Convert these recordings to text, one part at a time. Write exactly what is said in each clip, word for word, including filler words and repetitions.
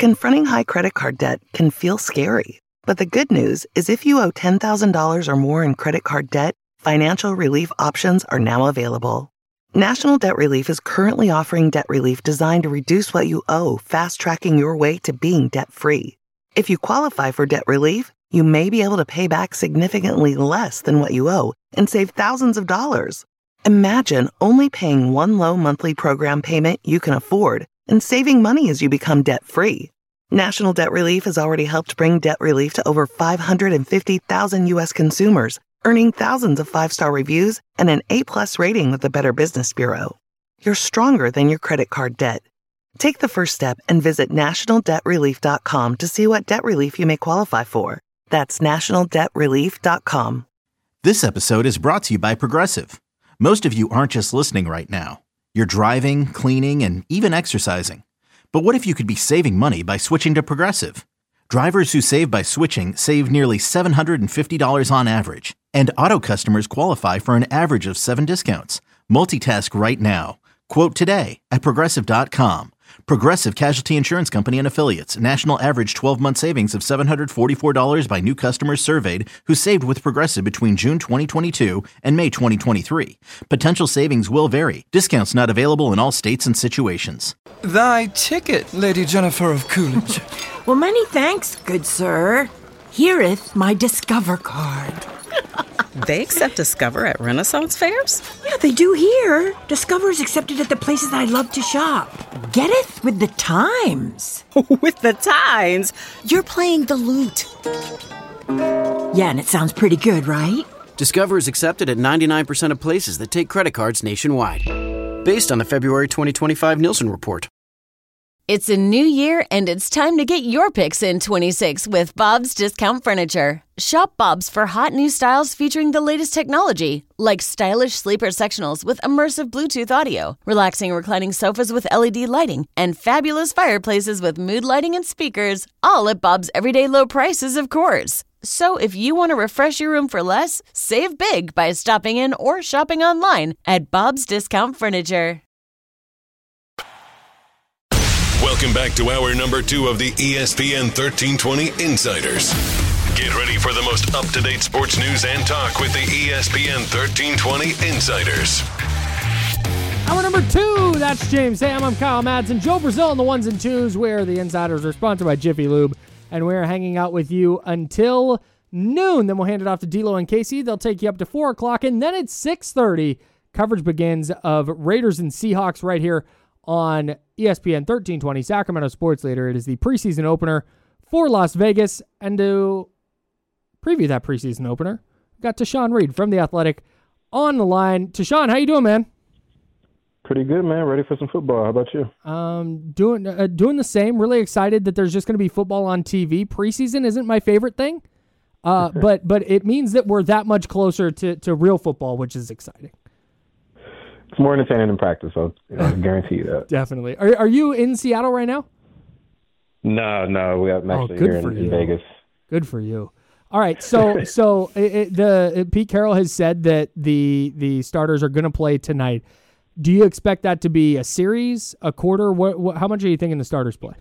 Confronting high credit card debt can feel scary, but the good news is if you owe ten thousand dollars or more in credit card debt, financial relief options are now available. National Debt Relief is currently offering debt relief designed to reduce what you owe, fast-tracking your way to being debt-free. If you qualify for debt relief, you may be able to pay back significantly less than what you owe and save thousands of dollars. Imagine only paying one low monthly program payment you can afford and saving money as you become debt-free. National Debt Relief has already helped bring debt relief to over five hundred fifty thousand U S consumers, earning thousands of five-star reviews and an A-plus rating with the Better Business Bureau. You're stronger than your credit card debt. Take the first step and visit national debt relief dot com to see what debt relief you may qualify for. That's national debt relief dot com. This episode is brought to you by Progressive. Most of you aren't just listening right now. You're driving, cleaning, and even exercising. But what if you could be saving money by switching to Progressive? Drivers who save by switching save nearly seven hundred fifty dollars on average. And auto customers qualify for an average of seven discounts. Multitask right now. Quote today at progressive dot com. Progressive Casualty Insurance Company and Affiliates. National average twelve-month savings of seven hundred forty-four dollars by new customers surveyed who saved with Progressive between June twenty twenty-two and May twenty twenty-three. Potential savings will vary. Discounts not available in all states and situations. Thy ticket, Lady Jennifer of Coolidge. Well, many thanks, good sir. Hereeth my Discover card. They accept Discover at Renaissance fairs? Yeah, they do here. Discover is accepted at the places I love to shop. Getteth with the times. With the times? You're playing the lute. Yeah, and it sounds pretty good, right? Discover is accepted at ninety-nine percent of places that take credit cards nationwide. Based on the February twenty twenty-five Nielsen report. It's a new year, and it's time to get your picks in twenty-six with Bob's Discount Furniture. Shop Bob's for hot new styles featuring the latest technology, like stylish sleeper sectionals with immersive Bluetooth audio, relaxing reclining sofas with L E D lighting, and fabulous fireplaces with mood lighting and speakers, all at Bob's everyday low prices, of course. So if you want to refresh your room for less, save big by stopping in or shopping online at Bob's Discount Furniture. Welcome back to hour number two of the E S P N thirteen twenty Insiders. Get ready for the most up-to-date sports news and talk with the E S P N thirteen twenty Insiders. Hour number two, that's James Ham. I'm Kyle Madsen. Joe Brazil on the ones and twos, where the Insiders are sponsored by Jiffy Lube, and we're hanging out with you until noon. Then we'll hand it off to D'Lo and Casey. They'll take you up to four o'clock, and then at six thirty, coverage begins of Raiders and Seahawks right here on E S P N thirteen twenty, Sacramento Sports Leader. It is the preseason opener for Las Vegas. And to preview that preseason opener, we've got Tashawn Reed from The Athletic on the line. Tashawn, how you doing, man? Pretty good, man. Ready for some football. How about you? Um, doing uh, doing the same. Really excited that there's just going to be football on T V. Preseason isn't my favorite thing, uh, but but it means that we're that much closer to, to real football, which is exciting. It's more entertaining than practice, so you know, I guarantee you that. Definitely. Are are you in Seattle right now? No, no. We have actually oh, good here for in, you. in Vegas. Good for you. All right, so so it, it, the it, Pete Carroll has said that the the starters are going to play tonight. Do you expect that to be a series, a quarter? What, what how much are you thinking the starters play?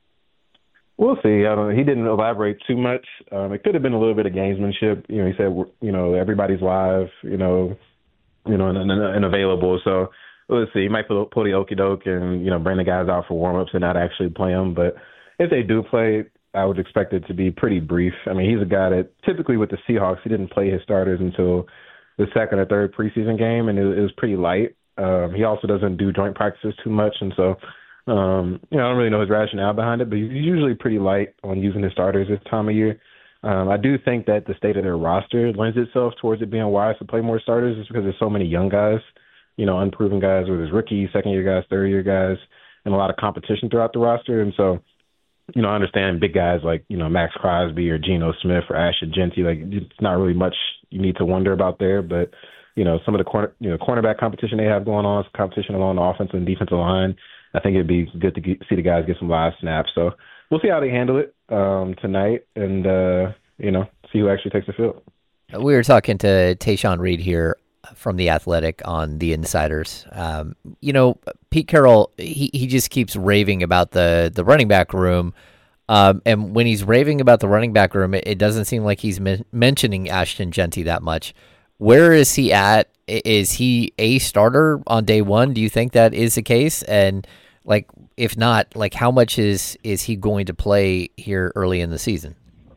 We'll see. I don't, he didn't elaborate too much. Um, it could have been a little bit of gamesmanship. You know, he said, you know, everybody's live. You know. You know, and, and, and available. So let's see. He might pull, pull the okie doke and, you know, bring the guys out for warm-ups and not actually play them. But if they do play, I would expect it to be pretty brief. I mean, he's a guy that typically with the Seahawks, he didn't play his starters until the second or third preseason game, and it, it was pretty light. Um, he also doesn't do joint practices too much. And so, um, you know, I don't really know his rationale behind it, but he's usually pretty light on using his starters this time of year. Um, I do think that the state of their roster lends itself towards it being wise to play more starters just because there's so many young guys, you know, unproven guys, whether it's rookies, second-year guys, third-year guys, and a lot of competition throughout the roster. And so, you know, I understand big guys like, you know, Max Crosby or Geno Smith or Ashton Genty, like it's not really much you need to wonder about there. But, you know, some of the corner, you know, cornerback competition they have going on, some competition along the offensive and defensive line, I think it'd be good to get, see the guys get some live snaps. So we'll see how they handle it um, tonight and, uh, you know, see who actually takes the field. We were talking to Tashawn Reed here from The Athletic on The Insiders. Um, you know, Pete Carroll, he, he just keeps raving about the, the running back room. Um, and when he's raving about the running back room, it, it doesn't seem like he's men- mentioning Ashton Jeanty that much. Where is he at? Is he a starter on day one? Do you think that is the case? And like, if not, like how much is, is he going to play here early in the season?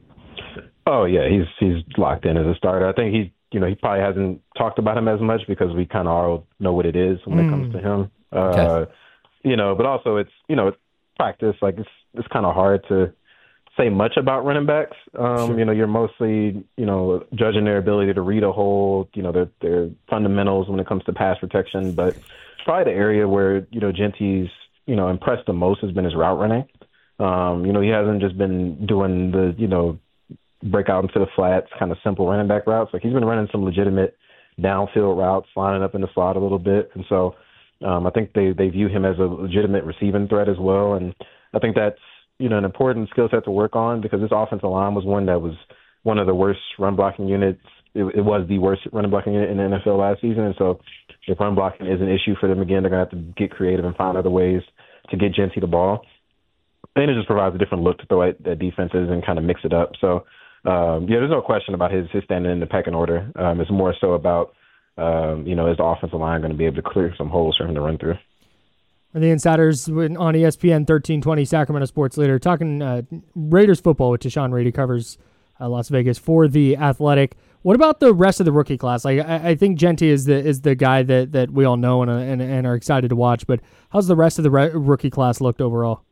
Oh yeah, he's he's locked in as a starter. I think he, you know, he probably hasn't talked about him as much because we kind of all know what it is when mm. it comes to him. Uh, okay. You know, but also it's, you know, it's practice. Like it's it's kind of hard to say much about running backs. Um, sure. You know, you're mostly, you know, judging their ability to read a hole, you know, their their fundamentals when it comes to pass protection. But probably the area where, you know, Jeanty's, you know, impressed the most has been his route running. Um, you know, he hasn't just been doing the, you know, break out into the flats, kind of simple running back routes. Like he's been running some legitimate downfield routes, lining up in the slot a little bit. And so um, I think they, they view him as a legitimate receiving threat as well. And I think that's, you know, an important skill set to work on because this offensive line was one that was one of the worst run blocking units. It, it was the worst run blocking unit in the N F L last season. And so if run blocking is an issue for them again, they're going to have to get creative and find other ways to get Jeanty the ball. And it just provides a different look to throw at, at defenses and kind of mix it up. So, Um, yeah, there's no question about his, his standing in the pecking order. Um, it's more so about, um, you know, is the offensive line going to be able to clear some holes for him to run through? The Insiders on E S P N thirteen twenty, Sacramento Sports Leader, talking uh, Raiders football with Tashawn Reed, who covers uh, Las Vegas for The Athletic. What about the rest of the rookie class? Like, I, I think Jeanty is the is the guy that, that we all know and, and and are excited to watch, but how's the rest of the re- rookie class looked overall?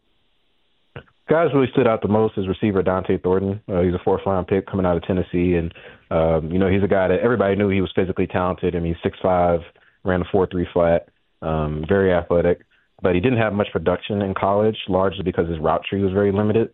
Guys really stood out the most is receiver Dante Thornton. Uh, he's a fourth-round pick coming out of Tennessee, and um, you know he's a guy that everybody knew he was physically talented. I mean, he's six five, ran a four three flat, um, very athletic, but he didn't have much production in college, largely because his route tree was very limited.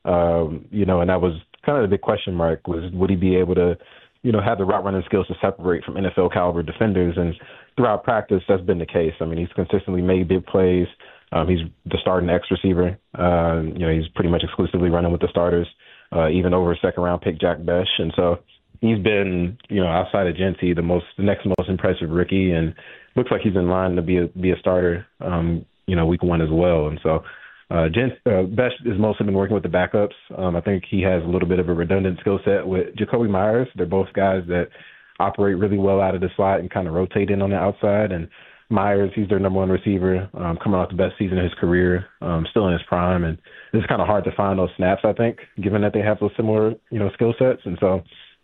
Um, you know, and that was kind of the big question mark: was would he be able to, you know, have the route running skills to separate from N F L caliber defenders? And throughout practice, that's been the case. I mean, he's consistently made big plays. Um, he's the starting X receiver. Uh, you know, he's pretty much exclusively running with the starters, uh, even over second-round pick Jack Besh. And so he's been, you know, outside of Jeanty, the most, the next most impressive rookie, and looks like he's in line to be a be a starter, um, you know, week one as well. And so uh, Gent, uh, Besh has mostly been working with the backups. Um, I think he has a little bit of a redundant skill set with Jacoby Myers. They're both guys that operate really well out of the slot and kind of rotate in on the outside. And Myers, he's their number one receiver, um, coming off the best season of his career, um, still in his prime, and it's kind of hard to find those snaps, I think, given that they have those similar, you know, skill sets. And so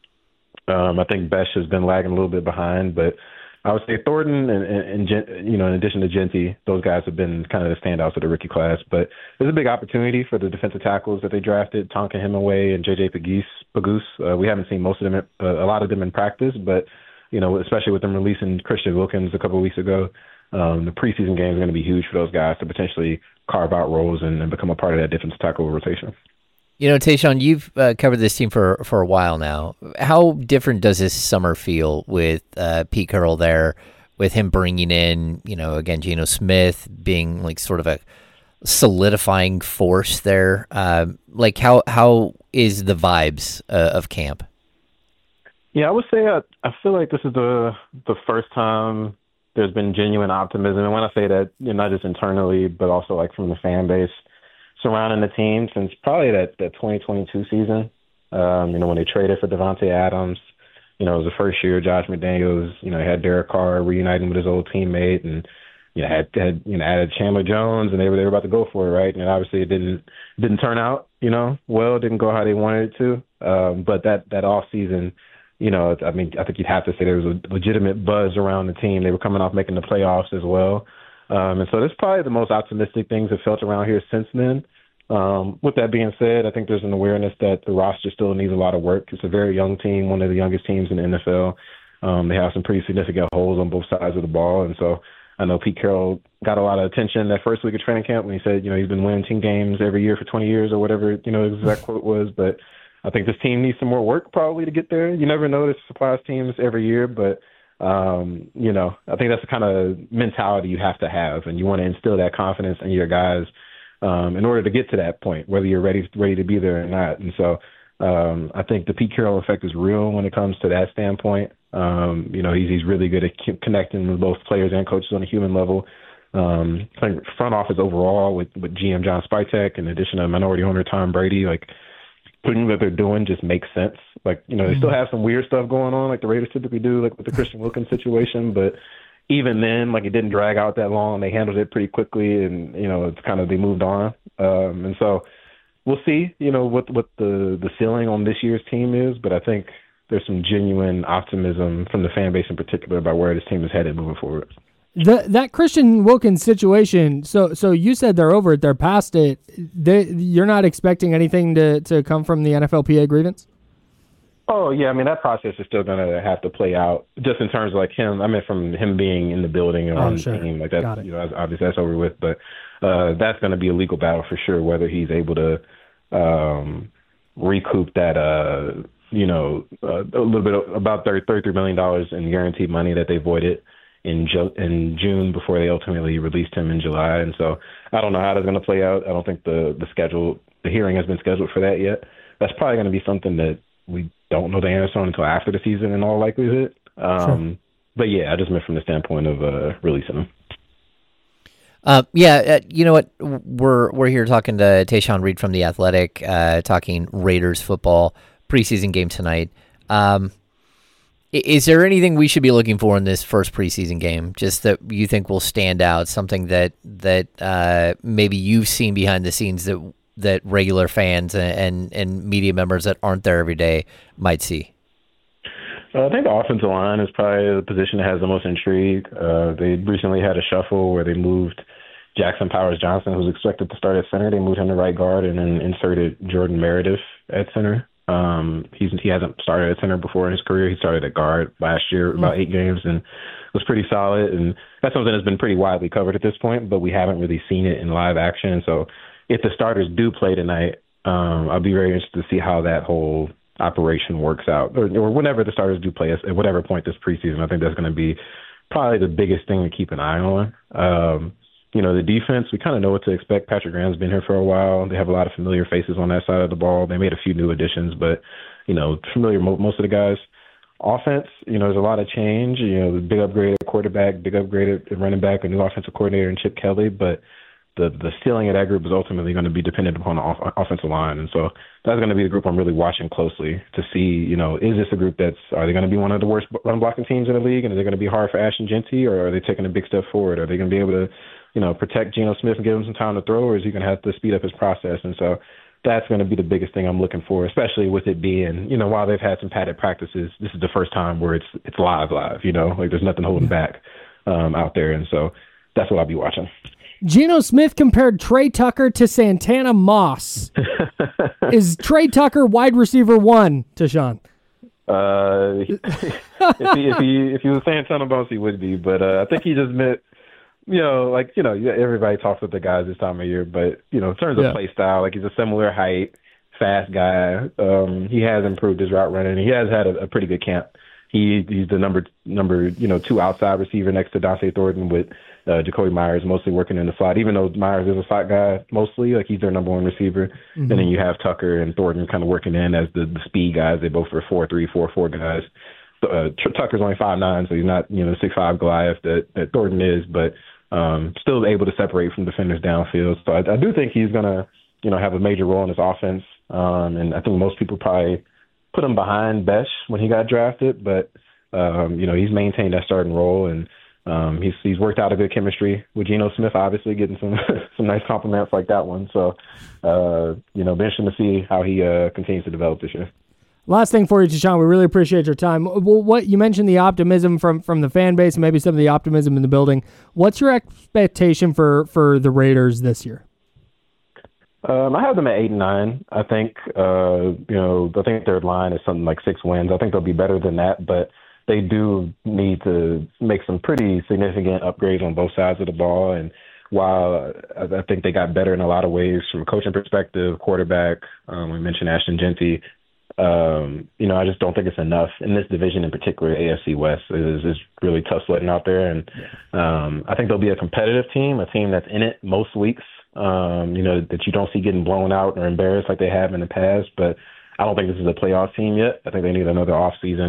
um, I think Besh has been lagging a little bit behind, but I would say Thornton and, and, and you know, in addition to Jeanty, those guys have been kind of the standouts of the rookie class. But there's a big opportunity for the defensive tackles that they drafted, Tonka Hemingway and J J Pegues. Pegues. Uh, we haven't seen most of them, uh, a lot of them in practice, but you know, especially with them releasing Christian Wilkins a couple of weeks ago, um, the preseason game is going to be huge for those guys to potentially carve out roles and, and become a part of that defensive tackle rotation. You know, Tashawn, you've uh, covered this team for, for a while now. How different does this summer feel with uh, Pete Carroll there, with him bringing in, you know, again, Geno Smith being like sort of a solidifying force there? Uh, like, how how is the vibes uh, of camp? Yeah, I would say I, I feel like this is the the first time there's been genuine optimism. And when I say that, you know, not just internally, but also like from the fan base surrounding the team since probably that, that twenty twenty-two season, um, you know, when they traded for Devontae Adams. You know, it was the first year Josh McDaniels, you know, had Derek Carr reuniting with his old teammate and, you know, had, had you know, added Chandler Jones, and they were they were about to go for it, right? And obviously it didn't didn't turn out, you know, well, it didn't go how they wanted it to. Um, but that, that off season, you know, I mean, I think you'd have to say there was a legitimate buzz around the team. They were coming off making the playoffs as well. Um, and so that's probably the most optimistic things have felt around here since then. Um, with that being said, I think there's an awareness that the roster still needs a lot of work. It's a very young team, one of the youngest teams in the N F L. Um, they have some pretty significant holes on both sides of the ball. And so I know Pete Carroll got a lot of attention that first week of training camp when he said, you know, he's been winning team games every year for twenty years or whatever, you know, his exact quote was. But I think this team needs some more work probably to get there. You never know, this supplies teams every year, but, um, you know, I think that's the kind of mentality you have to have, and you want to instill that confidence in your guys um, in order to get to that point, whether you're ready ready to be there or not. And so um, I think the Pete Carroll effect is real when it comes to that standpoint. Um, you know, he's he's really good at connecting with both players and coaches on a human level. Um, I think front office overall with, with G M John Spytek, in addition to minority owner Tom Brady, like everything that they're doing just makes sense. Like, you know, they still have some weird stuff going on, like the Raiders typically do, like with the Christian Wilkins situation. But even then, like, it didn't drag out that long. They handled it pretty quickly, and you know, it's kind of they moved on. Um, and so we'll see, you know, what what the the ceiling on this year's team is. But I think there's some genuine optimism from the fan base in particular about where this team is headed moving forward. The, that Christian Wilkins situation, so so you said they're over it, they're past it. They, you're not expecting anything to, to come from the N F L P A grievance? Oh, yeah. I mean, that process is still going to have to play out just in terms of like him. I mean, from him being in the building and oh, on sure. the team. Like that's, you know, obviously that's over with. But uh, that's going to be a legal battle for sure, whether he's able to um, recoup that, uh, you know, uh, a little bit of, about thirty-three million dollars in guaranteed money that they voided in, Ju- in June before they ultimately released him in July. And so I don't know how that's going to play out. I don't think the, the schedule, the hearing has been scheduled for that yet. That's probably going to be something that we don't know the answer on until after the season in all likelihood. Um, sure. But yeah, I just meant from the standpoint of uh, releasing him. Uh, yeah, uh, you know what? We're we're here talking to Tayshaun Reed from The Athletic, uh, talking Raiders football preseason game tonight. Um, is there anything we should be looking for in this first preseason game, just that you think will stand out, something that that uh, maybe you've seen behind the scenes that that regular fans and, and media members that aren't there every day might see? Uh, I think the offensive line is probably the position that has the most intrigue. Uh, they recently had a shuffle where they moved Jackson Powers Johnson, who was expected to start at center. They moved him to right guard and then inserted Jordan Meredith at center. Um, he's, he hasn't started at center before in his career. He started at guard last year, about eight games, and was pretty solid. And that's something that's been pretty widely covered at this point, but we haven't really seen it in live action. So if the starters do play tonight, um, I'll be very interested to see how that whole operation works out, or, or whenever the starters do play at whatever point this preseason. I think that's going to be probably the biggest thing to keep an eye on. Um, you know, the defense, we kind of know what to expect. Patrick Graham's been here for a while. They have a lot of familiar faces on that side of the ball. They made a few new additions, but, you know, familiar mo- most of the guys. Offense, you know, there's a lot of change. You know, the big upgrade at quarterback, big upgrade at running back, a new offensive coordinator in Chip Kelly, but the the ceiling of that group is ultimately going to be dependent upon the off- offensive line. And so that's going to be the group I'm really watching closely to see, you know, is this a group that's, are they going to be one of the worst run blocking teams in the league? And is it going to be hard for Ashton Jeanty, or are they taking a big step forward? Are they going to be able to, you know, protect Geno Smith and give him some time to throw, or is he going to have to speed up his process? And so that's going to be the biggest thing I'm looking for, especially with it being, you know, while they've had some padded practices, this is the first time where it's it's live, live, you know, like there's nothing holding back um, out there. And so that's what I'll be watching. Geno Smith compared Trey Tucker to Santana Moss. Is Trey Tucker wide receiver one, Tayshaun? Uh, if he if he if he was Santana Moss, he would be. But uh, I think he just meant, you know, like, you know, everybody talks with the guys this time of year, but, you know, in terms of yeah. play style, like he's a similar height, fast guy. Um, he has improved his route running. He has had a, a pretty good camp. He he's the number number you know two outside receiver next to Dante Thornton, with uh, Jacoby Myers mostly working in the slot. Even though Myers is a slot guy mostly, like he's their number one receiver. Mm-hmm. And then you have Tucker and Thornton kind of working in as the, the speed guys. They both are four three, four four guys. Uh, Tucker's only five nine, so he's not, you know, six five Goliath that, that Thornton is, but um, still able to separate from defenders downfield. So I, I do think he's gonna, you know, have a major role in this offense. Um, and I think most people probably put him behind Besh when he got drafted, but um, you know, he's maintained that starting role, and um, he's he's worked out a good chemistry with Geno Smith, obviously getting some some nice compliments like that one. So, uh, you know, be interesting to see how he uh, continues to develop this year. Last thing for you, Tayshaun, we really appreciate your time. Well, what you mentioned the optimism from, from the fan base, and maybe some of the optimism in the building. What's your expectation for, for the Raiders this year? Um, I have them at eight and nine. I think, uh, you know, I think their line is something like six wins. I think they'll be better than that, but they do need to make some pretty significant upgrades on both sides of the ball. And while I think they got better in a lot of ways from a coaching perspective, quarterback, um, we mentioned Ashton Jeanty, um, you know, I just don't think it's enough in this division in particular. A F C West is, is really tough sledding out there. And um, I think they'll be a competitive team, a team that's in it most weeks. Um, you know, that you don't see getting blown out or embarrassed like they have in the past. But I don't think this is a playoff team yet. I think they need another off season.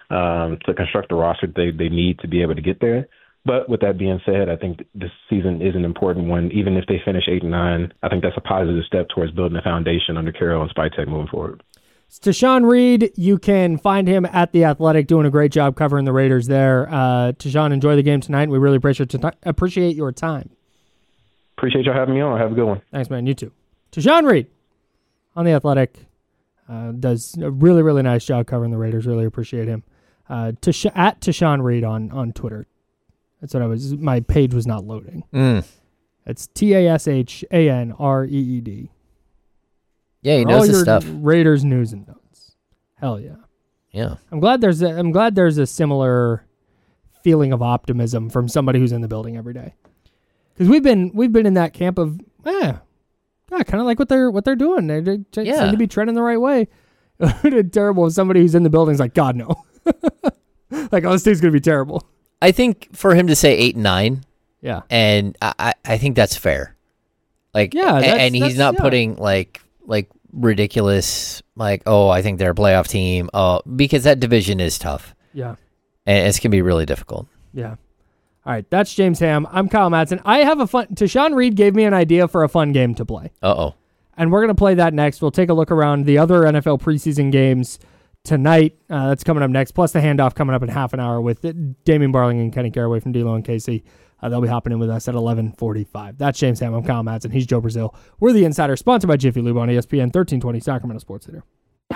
um, to construct the roster they, they need to be able to get there. But with that being said, I think this season is an important one. Even if they finish eight and nine, I think that's a positive step towards building a foundation under Carroll and Spytek moving forward. Tashawn Reed, you can find him at The Athletic, doing a great job covering the Raiders there. Uh, Tashawn, enjoy the game tonight. We really appreciate your, t- appreciate your time. Appreciate y'all having me on. Have a good one. Thanks, man. You too. Tashawn Reed on The Athletic uh, does a really, really nice job covering the Raiders. Really appreciate him. Uh, Tash- at Tashawn Reed on, on Twitter. That's what I was. My page was not loading. Mm. It's T A S H A N R E E D. Yeah, he For knows all his your stuff. Raiders news and notes. Hell yeah. Yeah. I'm glad there's a, I'm glad there's a similar feeling of optimism from somebody who's in the building every day. Because we've been we've been in that camp of yeah, yeah, kind of like what they're what they're doing. They, they seem Yeah. to be treading the right way. It's terrible if somebody who's in the building's like, God no. Like, oh, this thing's gonna be terrible. I think for him to say eight and nine, yeah, and I, I I think that's fair. Like, Yeah, a- that's- and he's that's- not yeah. putting like like ridiculous like, oh, I think they're a playoff team. Oh, because that division is tough. Yeah. And it's gonna be really difficult. Yeah. All right, that's James Ham. I'm Kyle Madsen. I have a fun. Tashawn Reed gave me an idea for a fun game to play. Uh oh. And we're going to play that next. We'll take a look around the other N F L preseason games tonight. Uh, that's coming up next, plus the handoff coming up in half an hour with Damian Barling and Kenny Caraway from D-Lo and Casey. Uh, they'll be hopping in with us at eleven forty-five. That's James Ham. I'm Kyle Madsen. He's Joe Brazil. We're The Insider, sponsored by Jiffy Lube on E S P N thirteen twenty Sacramento Sports Leader.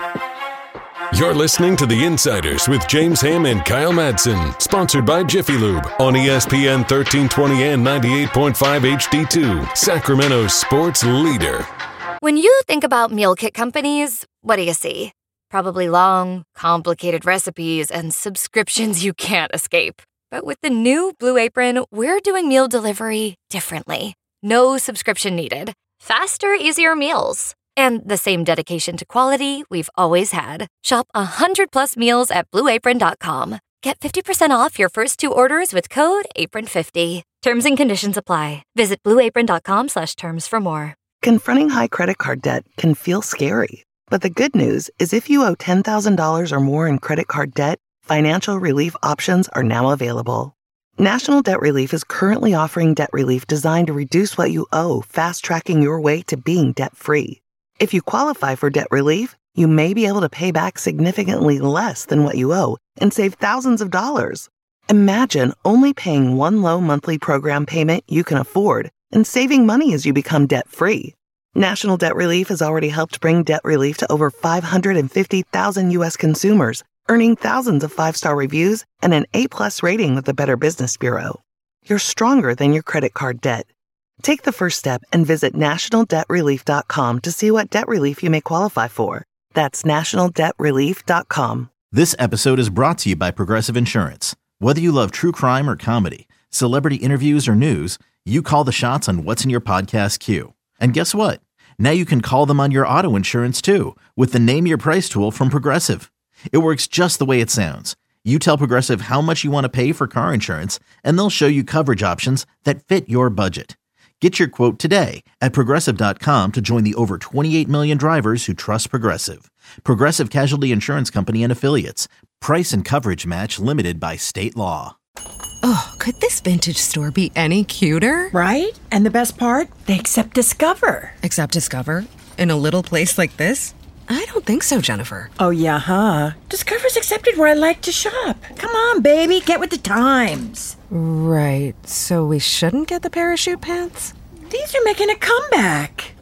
You're listening to The Insiders with James Ham and Kyle Madsen, sponsored by Jiffy Lube on E S P N thirteen twenty and ninety-eight point five H D two, Sacramento's sports leader. When you think about meal kit companies, what do you see? Probably long, complicated recipes and subscriptions you can't escape. But with the new Blue Apron, we're doing meal delivery differently. No subscription needed. Faster, easier meals. And the same dedication to quality we've always had. Shop one hundred plus meals at blue apron dot com. Get fifty percent off your first two orders with code apron fifty. Terms and conditions apply. Visit blue apron dot com slash terms for more. Confronting high credit card debt can feel scary. But the good news is if you owe ten thousand dollars or more in credit card debt, financial relief options are now available. National Debt Relief is currently offering debt relief designed to reduce what you owe, fast-tracking your way to being debt-free. If you qualify for debt relief, you may be able to pay back significantly less than what you owe and save thousands of dollars. Imagine only paying one low monthly program payment you can afford and saving money as you become debt-free. National Debt Relief has already helped bring debt relief to over five hundred fifty thousand U S consumers, earning thousands of five-star reviews and an A-plus rating with the Better Business Bureau. You're stronger than your credit card debt. Take the first step and visit national debt relief dot com to see what debt relief you may qualify for. That's national debt relief dot com. This episode is brought to you by Progressive Insurance. Whether you love true crime or comedy, celebrity interviews or news, you call the shots on what's in your podcast queue. And guess what? Now you can call them on your auto insurance too with the Name Your Price tool from Progressive. It works just the way it sounds. You tell Progressive how much you want to pay for car insurance, and they'll show you coverage options that fit your budget. Get your quote today at progressive dot com to join the over twenty-eight million drivers who trust Progressive. Progressive Casualty Insurance Company and Affiliates. Price and coverage match limited by state law. Oh, could this vintage store be any cuter? Right? And the best part? They accept Discover. Accept Discover? In a little place like this? I don't think so, Jennifer. Oh, yeah, huh? Discover's accepted where I like to shop. Come on, baby, get with the times. Right, so we shouldn't get the parachute pants? These are making a comeback.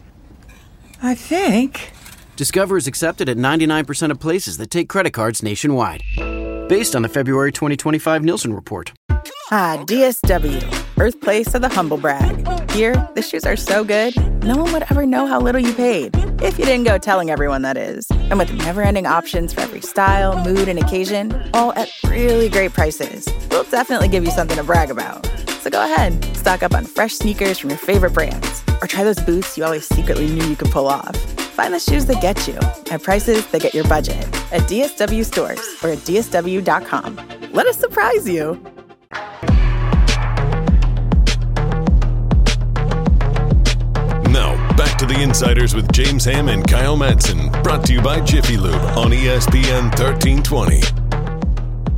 I think. Discover is accepted at ninety-nine percent of places that take credit cards nationwide. Based on the February twenty twenty-five Nielsen report. Hi, D S W, birthplace of the humble brag. Here, the shoes are so good, no one would ever know how little you paid. If you didn't go telling everyone, that is. And with never-ending options for every style, mood, and occasion, all at really great prices, we'll definitely give you something to brag about. So go ahead, stock up on fresh sneakers from your favorite brands, or try those boots you always secretly knew you could pull off. Find the shoes that get you at prices that get your budget at D S W stores or at D S W dot com. Let us surprise you. Now, back to The Insiders with James Ham and Kyle Madsen, brought to you by Jiffy Lube on E S P N thirteen twenty.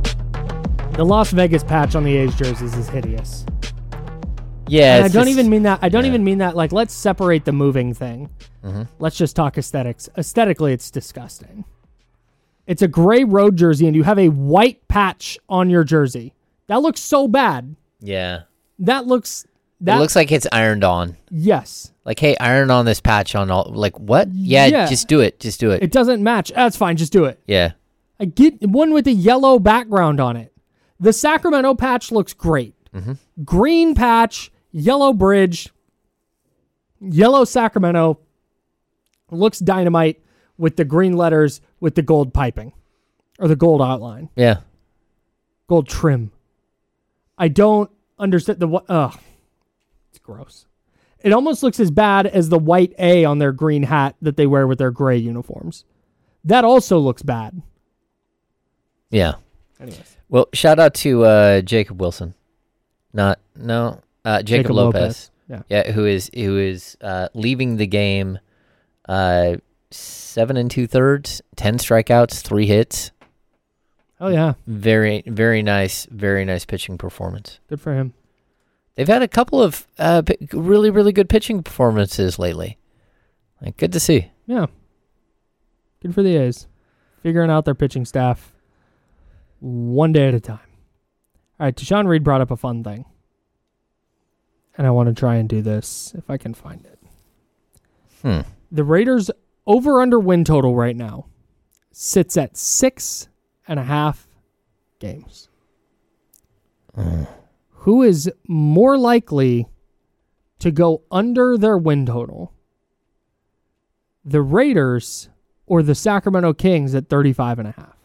The Las Vegas patch on the A's jerseys is hideous. Yeah, and I don't just, even mean that. I don't yeah. even mean that. Like, let's separate the moving thing. Mm-hmm. Let's just talk aesthetics. Aesthetically, it's disgusting. It's a gray road jersey, and you have a white patch on your jersey. That looks so bad. Yeah. That looks. That it looks like it's ironed on. Yes. Like, hey, iron on this patch on all. Like, what? Yeah, Yeah. just do it. Just do it. It doesn't match. That's fine. Just do it. Yeah. I get one with a yellow background on it. The Sacramento patch looks great. Mm-hmm. Green patch, yellow bridge, yellow Sacramento. Looks dynamite with the green letters with the gold piping or the gold outline. Yeah. Gold trim. I don't understand the what. Ugh. It's gross. It almost looks as bad as the white A on their green hat that they wear with their gray uniforms. That also looks bad. Yeah. Anyways. Well, shout out to uh, Jacob Wilson. Not, no, uh, Jacob, Jacob Lopez. Lopez. Yeah. Yeah, who is who is uh, leaving the game uh, seven and two thirds, ten strikeouts, three hits. Oh, yeah. Very, very nice, very nice pitching performance. Good for him. They've had a couple of uh, p- really, really good pitching performances lately. Like, good to see. Yeah. Good for the A's. Figuring out their pitching staff one day at a time. All right, Tashawn Reed brought up a fun thing. And I want to try and do this if I can find it. Hmm. The Raiders' over-under win total right now sits at six and a half games. Mm. Who is more likely to go under their win total? The Raiders or the Sacramento Kings at thirty-five and a half?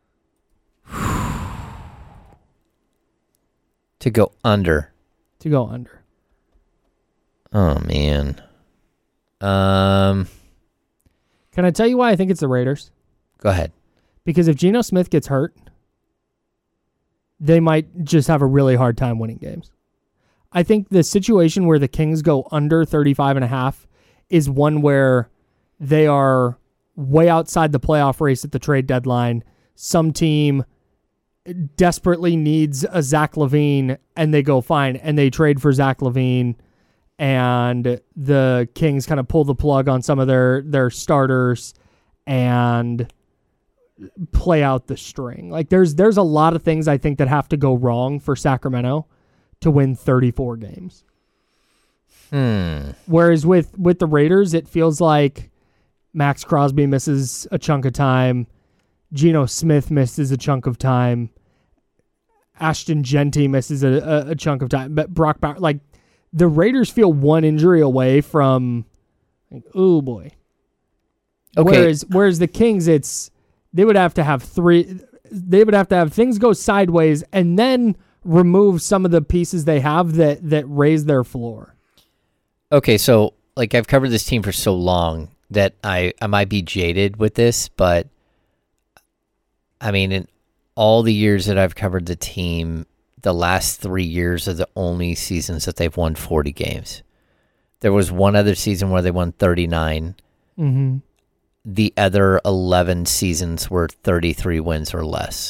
To go under. To go under. Oh, man. Um, Can I tell you why I think it's the Raiders? Go ahead. Because if Geno Smith gets hurt, they might just have a really hard time winning games. I think the situation where the Kings go under thirty-five and a half is one where they are way outside the playoff race at the trade deadline. Some team desperately needs a Zach LaVine, and they go fine, and they trade for Zach LaVine, and the Kings kind of pull the plug on some of their, their starters and play out the string. Like there's there's a lot of things I think that have to go wrong for Sacramento to win thirty-four games. Hmm. Whereas with, with the Raiders, it feels like Max Crosby misses a chunk of time. Geno Smith misses a chunk of time. Ashton Genty misses a, a, a chunk of time. But Brock Bowers, like the Raiders feel one injury away from, like, oh boy. Okay. Whereas whereas the Kings, it's they would have to have three. They would have to have things go sideways and then remove some of the pieces they have that that raise their floor. Okay, so like I've covered this team for so long that I, I might be jaded with this, but I mean, in all the years that I've covered the team, the last three years are the only seasons that they've won forty games. There was one other season where they won thirty-nine. Mm-hmm. The other eleven seasons were thirty-three wins or less.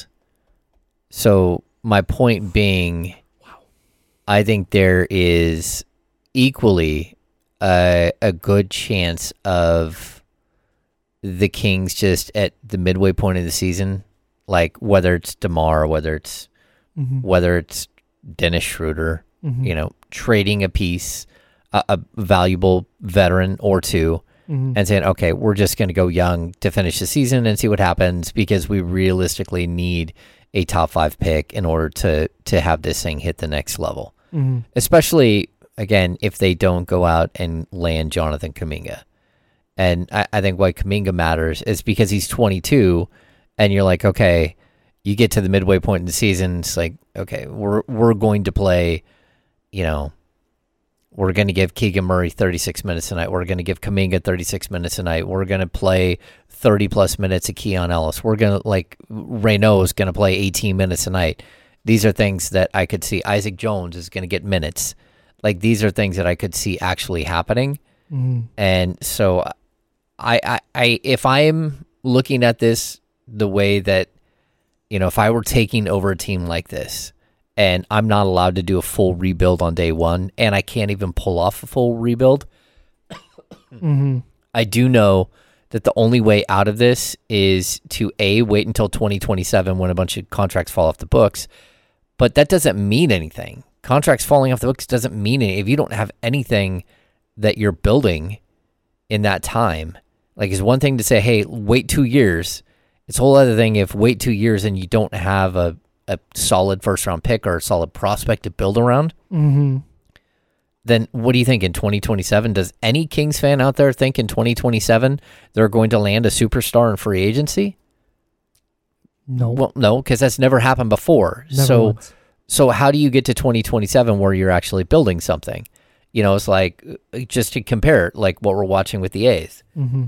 So my point being, wow. I think there is equally a, a good chance of the Kings just at the midway point of the season, like whether it's DeMar, whether it's mm-hmm. whether it's Dennis Schroeder, mm-hmm. you know, trading a piece, a, a valuable veteran or two, mm-hmm. and saying, okay, we're just going to go young to finish the season and see what happens because we realistically need a top five pick in order to to have this thing hit the next level. Mm-hmm. Especially, again, if they don't go out and land Jonathan Kuminga. And I, I think why Kuminga matters is because he's twenty-two, and you're like, okay, you get to the midway point in the season, it's like, okay, we're we're going to play, you know, we're going to give Keegan Murray thirty-six minutes a night. We're going to give Kuminga thirty-six minutes a night. We're going to play thirty-plus minutes of Keon Ellis. We're going to, like, Reynaud is going to play eighteen minutes a night. These are things that I could see. Isaac Jones is going to get minutes. Like, these are things that I could see actually happening. Mm-hmm. And so I, I, I, if I'm looking at this the way that you know, if I were taking over a team like this and I'm not allowed to do a full rebuild on day one and I can't even pull off a full rebuild, mm-hmm. I do know that the only way out of this is to A, wait until twenty twenty-seven when a bunch of contracts fall off the books. But that doesn't mean anything. Contracts falling off the books doesn't mean anything. If you don't have anything that you're building in that time, like it's one thing to say, hey, wait two years. It's a whole other thing if wait two years and you don't have a, a solid first round pick or a solid prospect to build around. Mm-hmm. Then what do you think in twenty twenty-seven? Does any Kings fan out there think in twenty twenty-seven they're going to land a superstar in free agency? No. Well, no, because that's never happened before. Never so, once. so how do you get to twenty twenty-seven where you're actually building something? You know, it's like, just to compare, like what we're watching with the A's. Mm-hmm.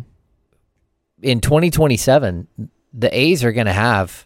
In twenty twenty-seven, the A's are going to have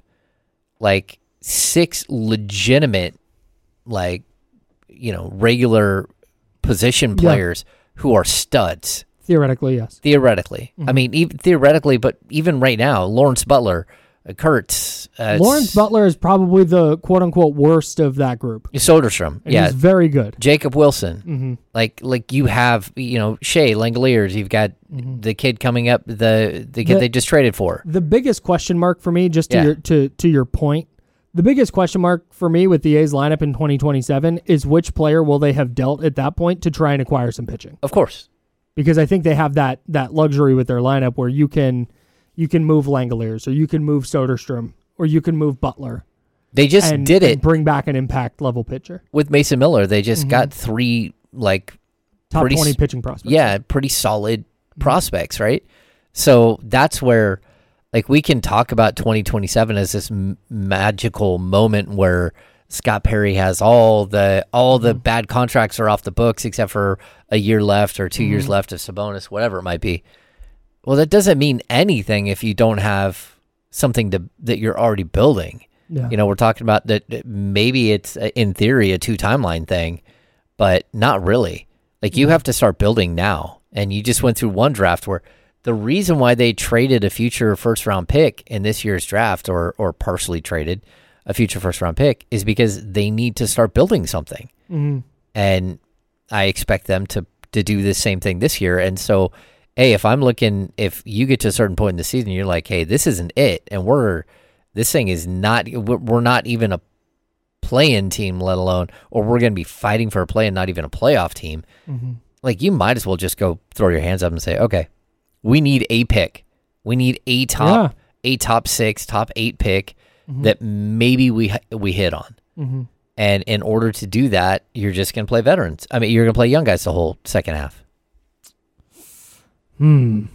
like six legitimate, like, you know, regular position players yeah. who are studs. Theoretically, yes. Theoretically. Mm-hmm. I mean, even theoretically, but even right now, Lawrence Butler, uh, Kurtz. Uh, Lawrence Butler is probably the quote-unquote worst of that group. Soderstrom. And yeah. he's very good. Jacob Wilson. Mm-hmm. Like, like you have, you know, Shea Langoliers. You've got mm-hmm. the kid coming up, the the kid the, they just traded for. The biggest question mark for me, just to yeah. your to to your point, the biggest question mark for me with the A's lineup in twenty twenty-seven is which player will they have dealt at that point to try and acquire some pitching? Of course. Because I think they have that that luxury with their lineup where you can you can move Langoliers or you can move Soderstrom or you can move Butler. They just and, did it. And bring back an impact level pitcher. With Mason Miller, they just mm-hmm. got three like top pretty, twenty pitching prospects. Yeah, pretty solid mm-hmm. prospects, right? So that's where like we can talk about twenty twenty-seven as this m- magical moment where Scott Perry has all the all the mm-hmm. bad contracts are off the books except for a year left or two mm-hmm. years left of Sabonis, whatever it might be. Well, that doesn't mean anything if you don't have something to that you're already building. Yeah. You know, we're talking about that maybe it's in theory a two timeline thing, but not really. Like you have to start building now, and you just went through one draft where the reason why they traded a future first round pick in this year's draft, or or partially traded a future first round pick, is because they need to start building something. Mm-hmm. And I expect them to to do the same thing this year. And so, hey, if I'm looking, if you get to a certain point in the season, you're like, hey, this isn't it, and we're this thing is not, we're not even a play-in team, let alone, or we're going to be fighting for a play and not even a playoff team. Mm-hmm. Like, you might as well just go throw your hands up and say, okay, we need a pick. We need a top, yeah. a top six, top eight pick mm-hmm. that maybe we we hit on. Mm-hmm. And in order to do that, you're just going to play veterans. I mean, you're going to play young guys the whole second half. Hmm.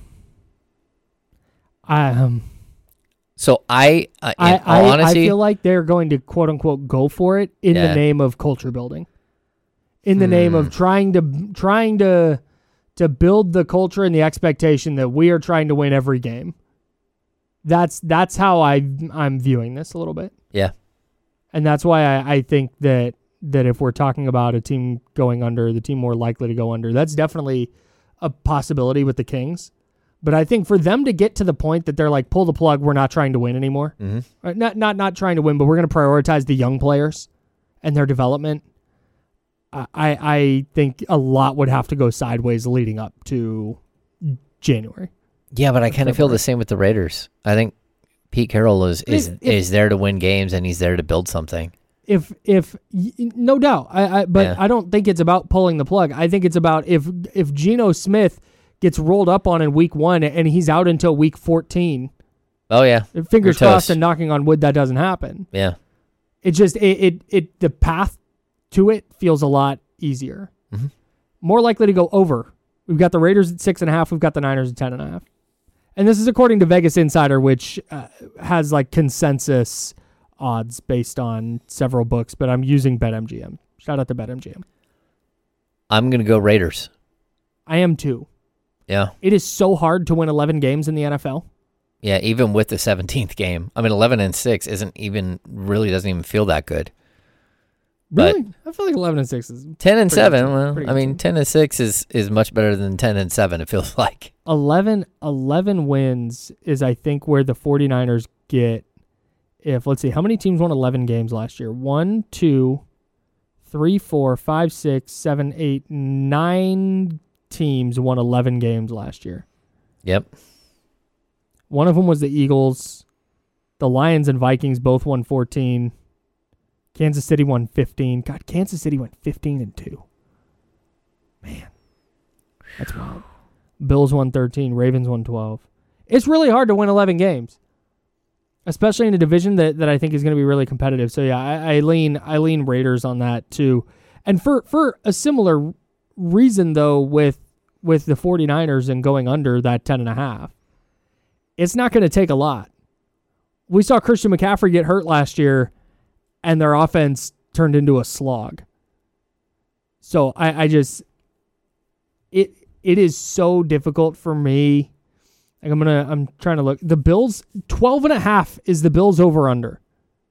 I um. So I, uh, in I, all I, honesty, I feel like they're going to quote unquote go for it in Yeah. the name of culture building, in the Hmm. name of trying to trying to to build the culture and the expectation that we are trying to win every game. That's that's how I I'm viewing this a little bit. Yeah. And that's why I, I think that that if we're talking about a team going under, the team more likely to go under, that's definitely a possibility with the Kings. But I think for them to get to the point that they're like, pull the plug, we're not trying to win anymore. Mm-hmm. Right? Not not not trying to win, but we're going to prioritize the young players and their development. I I think a lot would have to go sideways leading up to January. Yeah, but I kind of feel the same with the Raiders. I think Pete Carroll is is, If- if- is there to win games, and he's there to build something. If if no doubt, I, I but Yeah. I don't think it's about pulling the plug. I think it's about if if Geno Smith gets rolled up on in week one and he's out until week fourteen. Oh yeah, Fingers You're crossed toast. and knocking on wood that doesn't happen. Yeah. It just it it, it the path to it feels a lot easier. Mhm. More likely to go over. We've got the Raiders at six and a half. We've got the Niners at ten and a half. And this is according to Vegas Insider, which uh, has like consensus odds based on several books, but I'm using BetMGM. Shout out to BetMGM. I'm gonna go Raiders. I am too. Yeah, It is so hard to win eleven games in the N F L. yeah. Even with the seventeenth game, I mean, eleven and six isn't even really doesn't even feel that good. But Really? I feel like eleven and six is ten and pretty seven. good. Well, Pretty I good mean, team. ten and six is is much better than ten and seven. It feels like. eleven, eleven wins is, I think, where the 49ers get if, let's see, how many teams won eleven games last year? One, two, three, four, five, six, seven, eight, nine teams won eleven games last year. Yep. One of them was the Eagles. The Lions and Vikings both won fourteen. Kansas City won fifteen. God, Kansas City went fifteen and two. Man, that's wild. Bills won thirteen. Ravens won twelve. It's really hard to win eleven games, especially in a division that, that I think is going to be really competitive. So yeah, I, I lean I lean Raiders on that too. And for, for a similar reason though, with with the 49ers and going under that ten and a half, it's not going to take a lot. We saw Christian McCaffrey get hurt last year, and their offense turned into a slog. So I, I just it it is so difficult for me. Like I'm gonna I'm trying to look. The Bills twelve and a half is the Bills over under.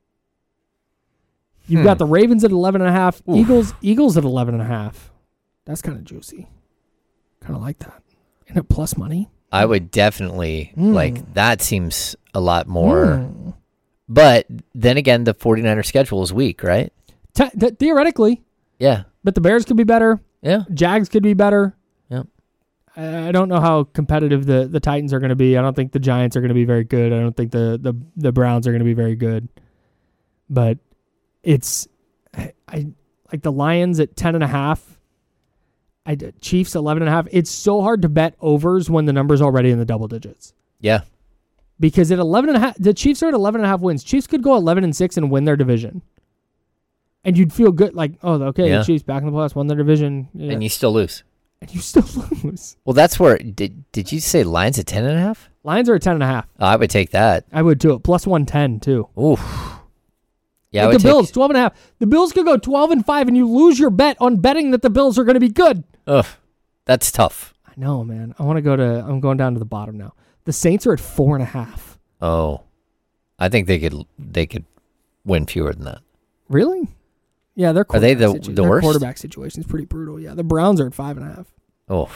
You've Hmm. got the Ravens at eleven and a half, Oof. Eagles Eagles at eleven and a half. That's kind of juicy. Kind of like that. Isn't it plus money? I would definitely, Mm. like, that seems a lot more. Mm. But then again, the 49er schedule is weak, right? Te- th- theoretically. Yeah. But the Bears could be better. Yeah. Jags could be better. Yep. I I don't know how competitive the, the Titans are going to be. I don't think the Giants are going to be very good. I don't think the, the, the Browns are going to be very good. But it's, I, I like the Lions at ten and a half. I, Chiefs eleven and a half. It's so hard to bet overs when the number's already in the double digits. Yeah. Because at eleven and a half, the Chiefs are at eleven and a half wins. Chiefs could go eleven and six and win their division. And you'd feel good, like, oh, okay, Yeah. the Chiefs back in the playoffs, won their division. Yeah. And you still lose. And you still lose. Well, that's where, did did you say Lions at ten and a half? Lions are at ten and a half. Oh, I would take that. I would too. Plus one ten too. Oof. Yeah, I Like would the take, Bills, twelve and a half. The Bills could go twelve and five and you lose your bet on betting that the Bills are going to be good. Ugh, that's tough. I know, man. I want to go to, I'm going down to the bottom now. The Saints are at four and a half. Oh, I think they could they could win fewer than that. Really? Yeah, their Are they quarterback the- situ- the their worst? quarterback situation is pretty brutal. Yeah, the Browns are at five and a half. Oh,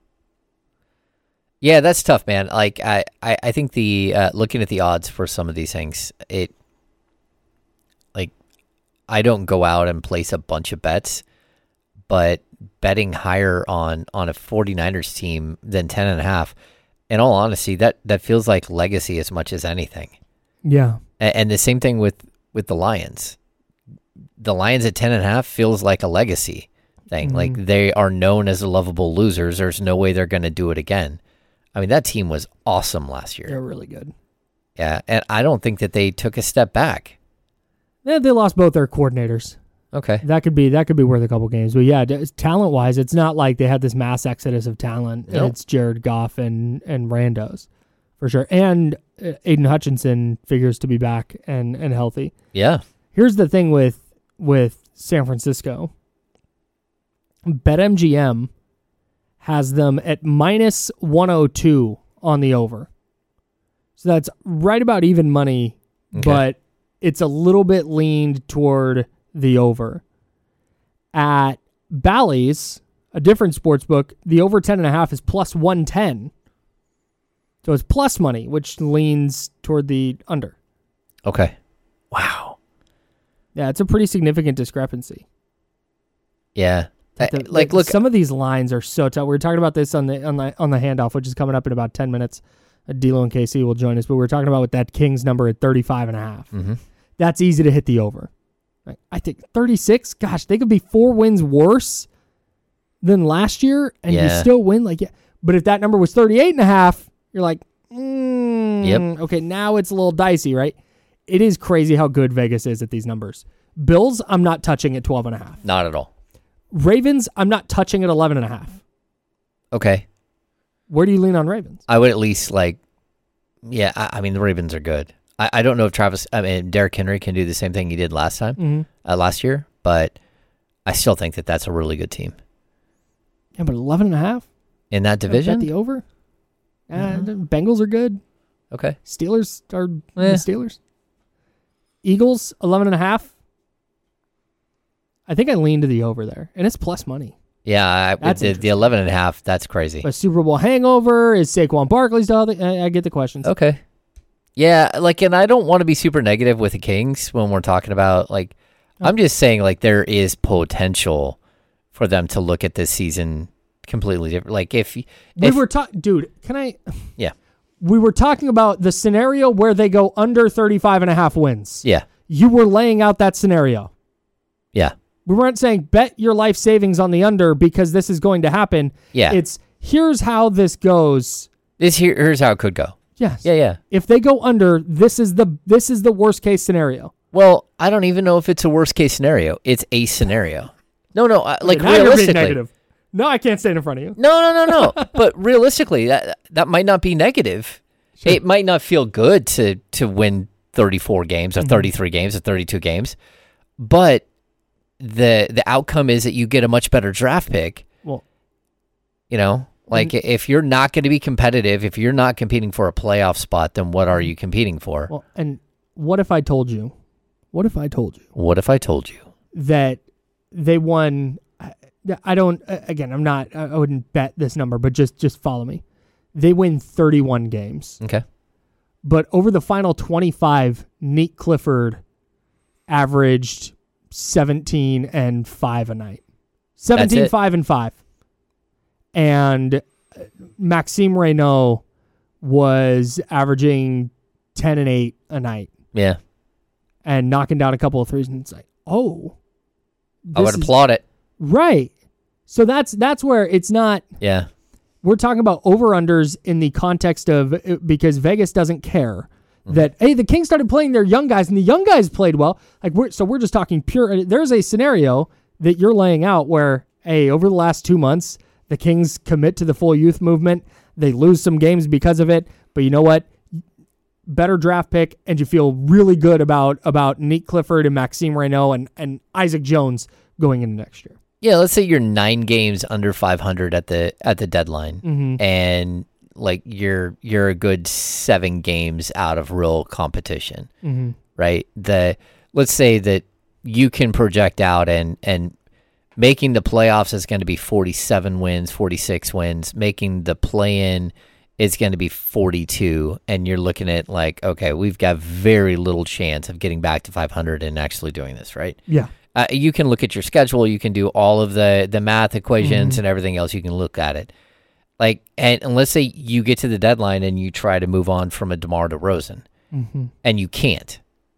yeah, that's tough, man. Like I, I, I think the uh, looking at the odds for some of these things, it like I don't go out and place a bunch of bets, but betting higher on on a 49ers team than ten and a half, in all honesty, that that feels like legacy as much as anything. Yeah. And, and the same thing with with the Lions. The Lions at ten and a half feels like a legacy thing. Mhm. Like they are known as the lovable losers. There's no way they're going to do it again. I mean, that team was awesome last year. They're really good. Yeah, and I don't think that they took a step back. Yeah, they lost both their coordinators. Okay. That could be that could be worth a couple games. But yeah, talent wise, it's not like they had this mass exodus of talent. Nope. It's Jared Goff and and Randos for sure. And uh, Aiden Hutchinson figures to be back and, and healthy. Yeah. Here's the thing with with San Francisco. BetMGM has them at minus one oh two on the over. So that's right about even money, Okay. but it's a little bit leaned toward the over. At Bally's, a different sports book, the over ten and a half is plus one ten. So it's plus money, which leans toward the under. Okay. Wow. Yeah, it's a pretty significant discrepancy. Yeah. I- The- like, the- look, some of these lines are so tough. We were talking about this on the on the on the handoff, which is coming up in about ten minutes. Uh, D'Lo and K C will join us, but we were talking about with that Kings number at thirty-five and a half. Mhm. That's easy to hit the over. Like, I think thirty-six. Gosh, they could be four wins worse than last year, and you Yeah. still win. Like, yeah. But if that number was thirty-eight and a half, you're like, mm, Yep. okay, now it's a little dicey, right? It is crazy how good Vegas is at these numbers. Bills, I'm not touching at twelve and a half. not at all. Ravens, I'm not touching at eleven and a half. Okay. Where do you lean on Ravens? I would at least like, yeah, I, I mean, the Ravens are good. I, I don't know if Travis, I mean, Derrick Henry can do the same thing he did last time, Mhm. uh, last year, but I still think that that's a really good team. Yeah, but eleven and a half? In that division? Bet the over? Uh, the Bengals are good. Okay. Steelers are the Eh. Steelers. Eagles, eleven and a half. I think I lean to the over there, and it's plus money. Yeah, I, That's the, the eleven and a half, that's crazy. A Super Bowl hangover, is Saquon Barkley still healthy? I, I get the questions. Okay. Yeah, like, and I don't want to be super negative with the Kings when we're talking about, like, oh. I'm just saying, like, there is potential for them to look at this season completely different. Like, if... if we were talking... Dude, can I... Yeah. We were talking about the scenario where they go under thirty-five and a half wins. Yeah. You were laying out that scenario. Yeah. We weren't saying bet your life savings on the under because this is going to happen. Yeah. It's here's how this goes. This here, here's how it could go. Yes. Yeah, yeah. If they go under, this is the this is the worst case scenario. Well, I don't even know if it's a worst case scenario. It's a scenario. No, no, uh, like okay, now realistically. You're being negative. No, I can't stand in front of you. No, no, no, no. But realistically, that that might not be negative. Sure. It might not feel good to to win thirty-four games or mm-hmm. thirty-three games or thirty-two games, but the the outcome is that you get a much better draft pick. Well, you know. Like, and if you're not going to be competitive, if you're not competing for a playoff spot, then what are you competing for? Well, and what if I told you? What if I told you? What if I told you? That they won... I don't... Again, I'm not... I wouldn't bet this number, but just, just follow me. They win thirty-one games. Okay. But over the final twenty-five, Nick Clifford averaged seventeen and five a night. seventeen, five, and five. And Maxime Reynaud was averaging ten and eight a night. Yeah. And knocking down a couple of threes. And it's like, oh. I would applaud it. Right. So that's that's where it's not. Yeah. We're talking about over-unders in the context of, because Vegas doesn't care mm-hmm. that, hey, the Kings started playing their young guys and the young guys played well. Like we're So we're just talking pure. There's a scenario that you're laying out where, hey, over the last two months, the Kings commit to the full youth movement. They lose some games because of it. But you know what? Better draft pick, and you feel really good about about Nick Clifford and Maxime Reynaud and, and Isaac Jones going into next year. Yeah, let's say you're nine games under five hundred at the at the deadline, mm-hmm. and like you're you're a good seven games out of real competition, mm-hmm. right? The let's say that you can project out and and. Making the playoffs is going to be forty-seven wins, forty-six wins. Making the play-in is going to be forty-two. And you're looking at like, okay, we've got very little chance of getting back to five hundred and actually doing this, right? Yeah. Uh, you can look at your schedule. You can do all of the, the math equations mm-hmm. and everything else. You can look at it. Like, and, and let's say you get to the deadline and you try to move on from a DeMar DeRozan. Mm-hmm. And you can't.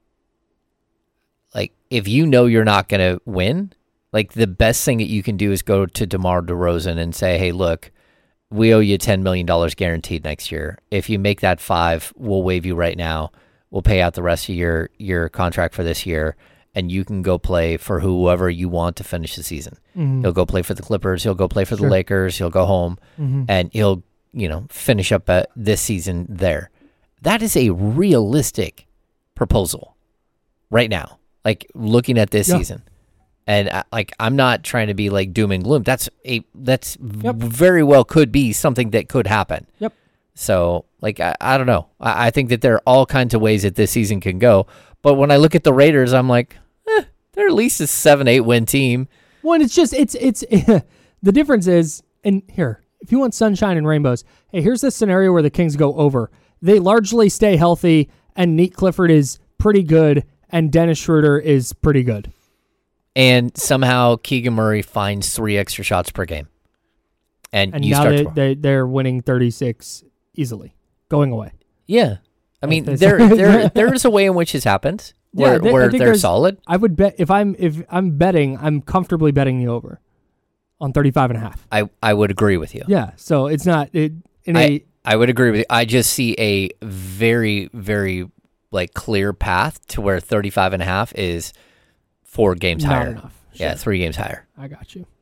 Like, if you know you're not going to win... Like, the best thing that you can do is go to DeMar DeRozan and say, hey, look, we owe you ten million dollars guaranteed next year. If you make that five, we'll waive you right now. We'll pay out the rest of your, your contract for this year, and you can go play for whoever you want to finish the season. Mm-hmm. He'll go play for the Clippers. He'll go play for sure. the Lakers. He'll go home, mm-hmm. and he'll, you know, finish up uh, this season there. That is a realistic proposal right now, like, looking at this yeah. season. And uh, like, I'm not trying to be like doom and gloom. That's a that's yep. v- very well could be something that could happen. Yep. So like, I, I don't know. I, I think that there are all kinds of ways that this season can go. But when I look at the Raiders, I'm like, eh, they're at least a seven, eight win team. Well, and it's just it's it's the difference is, and here, if you want sunshine and rainbows, hey, here's the scenario where the Kings go over. They largely stay healthy, and Nick Clifford is pretty good, and Dennis Schroeder is pretty good. And somehow Keegan Murray finds three extra shots per game. And, and you now start they, to... they, they're winning thirty-six easily, going away. Yeah. I mean, there there there is a way in which this happens where, yeah, they, where they're solid. I would bet, if I'm if I'm betting, I'm comfortably betting the over on thirty-five and a half. I, I would agree with you. Yeah, so it's not... It, in I, a, I would agree with you. I just see a very, very like clear path to where thirty-five and a half is... Four games Not higher. enough. Sure. Yeah, three games higher. I got you.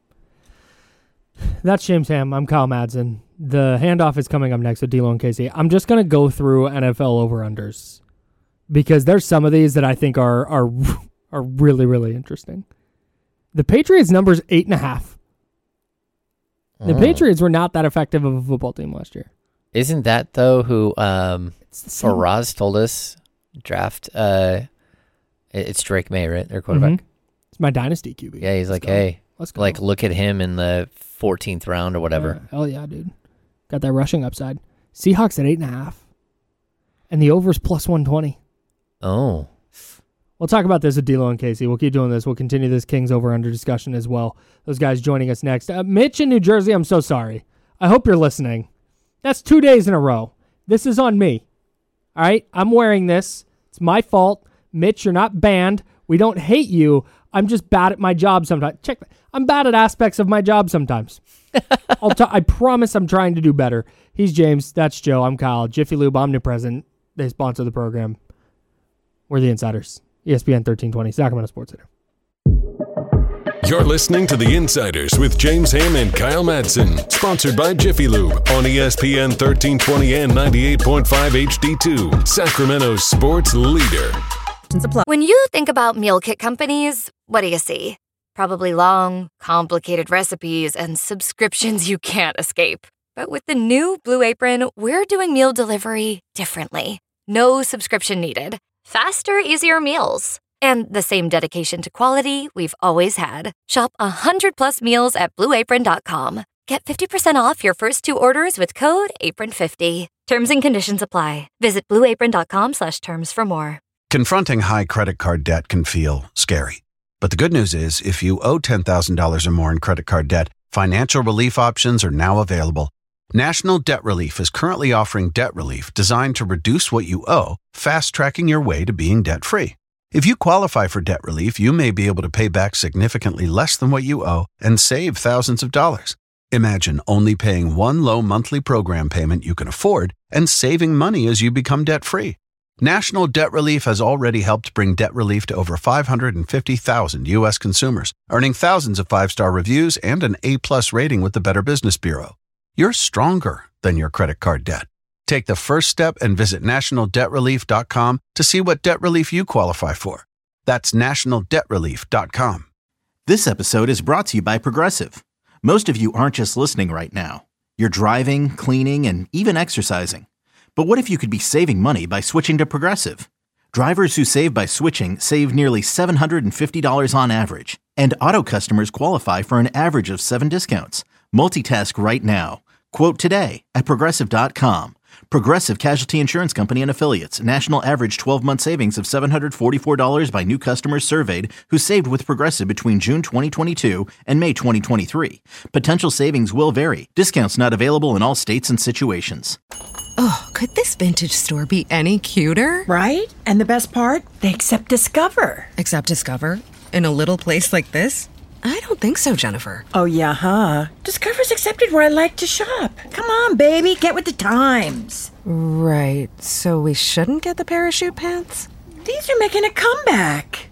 That's James Ham. I'm Kyle Madsen. The handoff is coming up next with D'Lo and Casey. I'm just going to go through N F L over-unders because there's some of these that I think are are are really, really interesting. The Patriots number's eight and a half. The oh. Patriots were not that effective of a football team last year. Isn't that, though, who um, Faraz told us draft... Uh, It's Drake May, right? Their quarterback. Mm-hmm. It's my dynasty Q B. Yeah, he's Let's like, go. hey, Let's go. like, look at him in the fourteenth round or whatever. Uh, hell yeah, dude. Got that rushing upside. Seahawks at eight and a half. and the over's plus one twenty. Oh. We'll talk about this with D'Lo and Casey. We'll keep doing this. We'll continue this Kings over-under discussion as well. Those guys joining us next. Uh, Mitch in New Jersey, I'm so sorry. I hope you're listening. That's two days in a row. This is on me. All right? I'm wearing this. It's my fault. Mitch, you're not banned. We don't hate you. I'm just bad at my job sometimes. Check. I'm bad at aspects of my job sometimes. I'll t- I promise I'm trying to do better. He's James. That's Joe. I'm Kyle. Jiffy Lube, omnipresent. They sponsor the program. We're the Insiders. E S P N thirteen twenty, Sacramento Sports Center. You're listening to The Insiders with James Ham and Kyle Madsen. Sponsored by Jiffy Lube on E S P N thirteen twenty and ninety-eight point five H D two. Sacramento's sports leader. When you think about meal kit companies, what do you see? Probably long, complicated recipes and subscriptions you can't escape. But with the new Blue Apron, we're doing meal delivery differently. No subscription needed. Faster, easier meals. And the same dedication to quality we've always had. Shop one hundred plus meals at blue apron dot com. Get fifty percent off your first two orders with code apron fifty. Terms and conditions apply. Visit blue apron dot com slash terms for more. Confronting high credit card debt can feel scary. But the good news is, if you owe ten thousand dollars or more in credit card debt, financial relief options are now available. National Debt Relief is currently offering debt relief designed to reduce what you owe, fast-tracking your way to being debt-free. If you qualify for debt relief, you may be able to pay back significantly less than what you owe and save thousands of dollars. Imagine only paying one low monthly program payment you can afford and saving money as you become debt-free. National Debt Relief has already helped bring debt relief to over five hundred fifty thousand U S consumers, earning thousands of five-star reviews and an A-plus rating with the Better Business Bureau. You're stronger than your credit card debt. Take the first step and visit national debt relief dot com to see what debt relief you qualify for. That's national debt relief dot com. This episode is brought to you by Progressive. Most of you aren't just listening right now. You're driving, cleaning, and even exercising. But what if you could be saving money by switching to Progressive? Drivers who save by switching save nearly seven hundred fifty dollars on average, and auto customers qualify for an average of seven discounts. Multitask right now. Quote today at progressive dot com. Progressive Casualty Insurance Company and Affiliates. National average twelve-month savings of seven hundred forty-four dollars by new customers surveyed who saved with Progressive between June twenty twenty-two and May twenty twenty-three. Potential savings will vary. Discounts not available in all states and situations. Oh, could this vintage store be any cuter? Right? And the best part? They accept Discover. Accept Discover? In a little place like this? I don't think so, Jennifer. Oh, yeah, huh? Discover's accepted where I like to shop. Come on, baby, get with the times. Right, so we shouldn't get the parachute pants? These are making a comeback.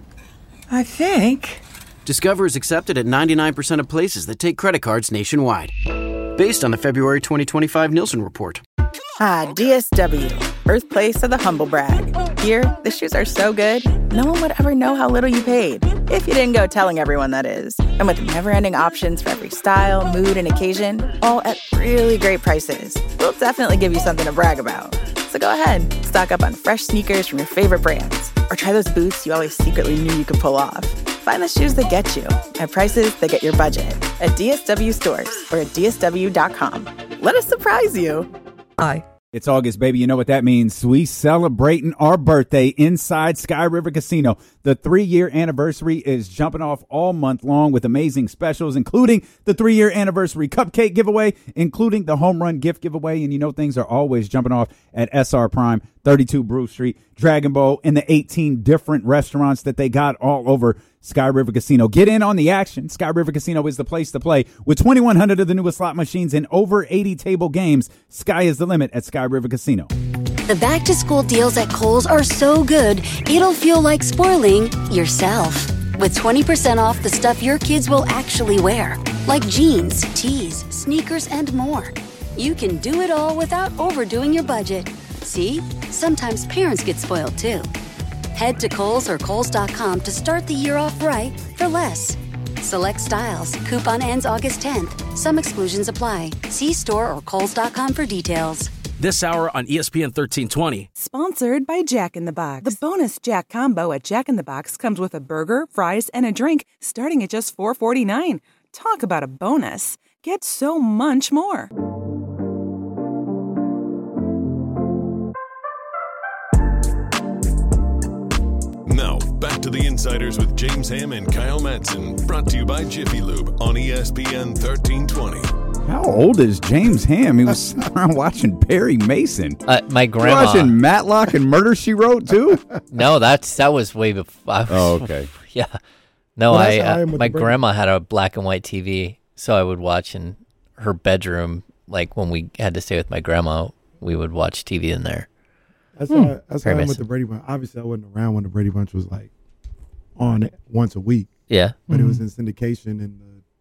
I think. Discover is accepted at ninety-nine percent of places that take credit cards nationwide. Based on the February twenty twenty-five Nielsen report. Ah, D S W, birthplace of the humble brag. Here, the shoes are so good, no one would ever know how little you paid. If you didn't go telling everyone, that is. And with never-ending options for every style, mood, and occasion, all at really great prices, we'll definitely give you something to brag about. So go ahead, stock up on fresh sneakers from your favorite brands, or try those boots you always secretly knew you could pull off. Find the shoes that get you at prices that get your budget at D S W stores or at D S W dot com. Let us surprise you. Hi. It's August, baby. You know what that means. We celebrating our birthday inside Sky River Casino. The three-year anniversary is jumping off all month long with amazing specials, including the three-year anniversary cupcake giveaway, including the home run gift giveaway. And you know things are always jumping off at S R Prime, thirty-two Brew Street, Dragon Bowl, and the eighteen different restaurants that they got all over Sky River Casino. Get in on the action. Sky River Casino is the place to play. With twenty-one hundred of the newest slot machines and over eighty table games, sky is the limit at Sky River Casino. The back-to-school deals at Kohl's are so good, it'll feel like spoiling yourself. With twenty percent off the stuff your kids will actually wear, like jeans, tees, sneakers, and more. You can do it all without overdoing your budget. See? Sometimes parents get spoiled, too. Head to Kohl's or Kohl's dot com to start the year off right for less. Select styles. Coupon ends August tenth. Some exclusions apply. See store or Kohl's dot com for details. This hour on E S P N thirteen twenty. Sponsored by Jack in the Box. The bonus Jack combo at Jack in the Box comes with a burger, fries, and a drink starting at just four forty-nine. Talk about a bonus. Get so much more. to the Insiders with James Ham and Kyle Madsen, brought to you by Jiffy Lube on E S P N thirteen twenty. How old is James Ham? He was sitting around watching Perry Mason. Uh, my grandma. You're watching Matlock and Murder, She Wrote, too? No, that's that was way before. Was, oh, okay. Yeah. No, Well, I, that's how I uh, am with my the Brady. grandma had a black and white T V, so I would watch in her bedroom. Like when we had to stay with my grandma, we would watch T V in there. That's Hmm. how, that's how Perry I'm with Mason. the Brady Bunch. Obviously, I wasn't around when the Brady Bunch was like on it once a week. Yeah. But it was in syndication in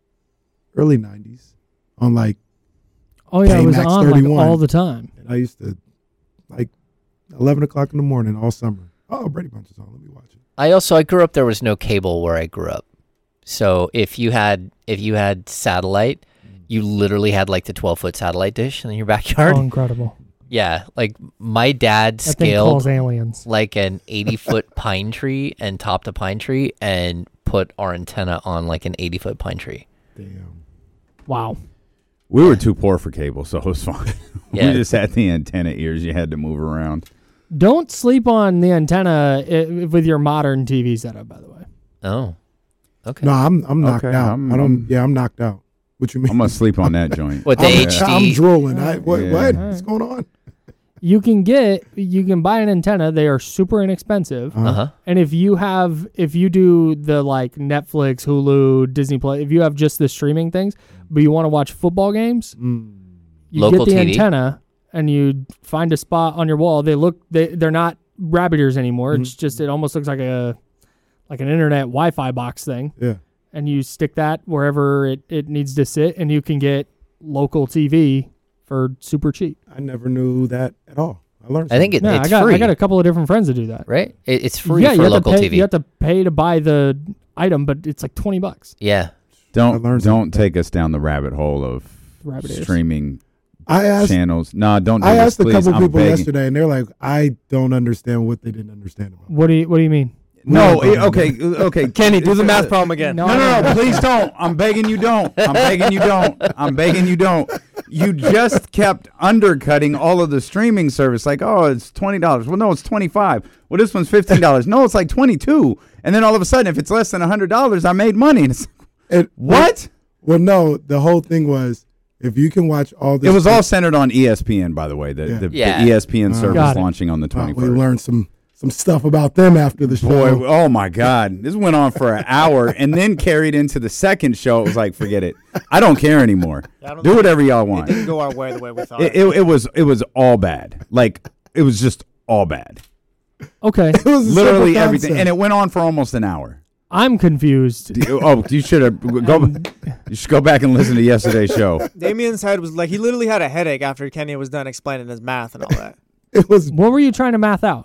the early nineties on like Oh, yeah, it was K-Max on, like, thirty-one. all the time. And I used to, like, eleven o'clock in the morning all summer. Oh, Brady Bunch is on. Let me watch it. I also I grew up. There was no cable where I grew up, so if you had if you had satellite, you literally had like the twelve foot satellite dish in your backyard. Oh, incredible. Yeah, like my dad That thing scaled calls aliens. like an eighty foot pine tree and topped a pine tree and put our antenna on like an eighty foot pine tree. Damn. Wow. We were too poor for cable, so it was fine. Yeah. We just had the antenna ears you had to move around. Don't sleep on the antenna i- with your modern T V setup, by the way. Oh. Okay. No, I'm I'm knocked Okay, out. I'm- I don't. I'm- yeah, I'm knocked out. What you mean? I'm going to sleep on that joint. What, the I'm, H D? I'm drooling. I, what? Yeah. What? All What's right. going on? You can get, you can buy an antenna. They are super inexpensive. Uh huh. And if you have, if you do the like Netflix, Hulu, Disney Plus, if you have just the streaming things, but you want to watch football games, Mm. you Local get the T V? antenna and you find a spot on your wall. They look, they they're not rabbit ears anymore. Mm-hmm. It's just, it almost looks like a, like an internet Wi-Fi box thing. Yeah. And you stick that wherever it, it needs to sit, and you can get local T V for super cheap. I never knew that at all. I learned. I think something. it, Yeah, it's I got free. I got a couple of different friends that do that. right? It, it's free yeah, for you have local to pay, T V. You have to pay to buy the item, but it's like twenty bucks. yeah. Don't learned don't take us down the rabbit hole of Rabbit ears. streaming I asked. channels. No, don't do I this, asked a please. couple I'm people begging. yesterday, and they're like, "I don't understand what they didn't understand about." What do you What do you mean? No, We don't it- know. okay, okay. Kenny, do the math problem again. No, no, no, please don't. I'm begging you don't. I'm begging you don't. I'm begging you don't. You just kept undercutting all of the streaming service. Like, oh, it's twenty dollars. Well, no, it's twenty-five dollars. Well, this one's fifteen dollars. No, it's like twenty-two dollars. And then all of a sudden, if it's less than one hundred dollars, I made money. And it's It, what? Well, no. The whole thing was, if you can watch all this, It was all centered on E S P N, by the way. The, Yeah. the, Yeah. the E S P N Uh, service Got it. launching on the Wow, we twenty-first. learned some some stuff about them after the show. Boy, oh my God. This went on for an hour and then carried into the second show. It was like, forget it. I don't care anymore. Yeah, I don't Do think whatever y'all It want. didn't go our way the way we thought. It, it, it was it was all bad. Like, it was just all bad. Okay, It was a Literally simple everything. concept. And it went on for almost an hour. I'm confused. You- Oh, you should have go. You should go back and listen to yesterday's show. Damien's head was like he literally had a headache after Kenny was done explaining his math and all that. It was What were you trying to math out?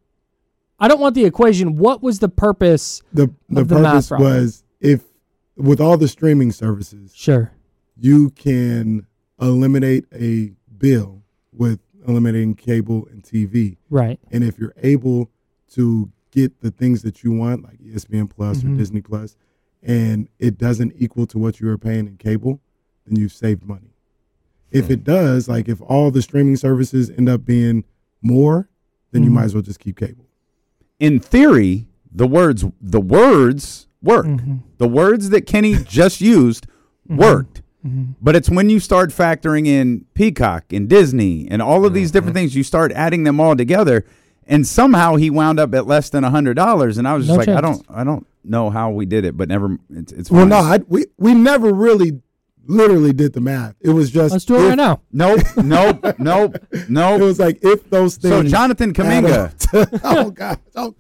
I don't want the equation. What was the purpose? the the of the math purpose problem. was if with all the streaming services, Sure. you can eliminate a bill with eliminating cable and T V. Right. And if you're able to get the things that you want, like E S P N Plus Mhm. or Disney Plus, and it doesn't equal to what you were paying in cable, then you've saved money. If it does, like if all the streaming services end up being more, then you Mhm. might as well just keep cable. In theory, the words the words work. Mhm. The words that Kenny just used worked. Mhm. But it's when you start factoring in Peacock and Disney and all of these different things, you start adding them all together, and somehow he wound up at less than a hundred dollars. And I was just No like, I chance. don't, I don't know how we did it, but never. It's, it's Well, fine. no, I, we we never really, literally did the math. It was just Let's do it if- right now. Nope, nope, nope, nope. It was like if those things. So Jonathan add Kaminga. up to- oh God! Oh,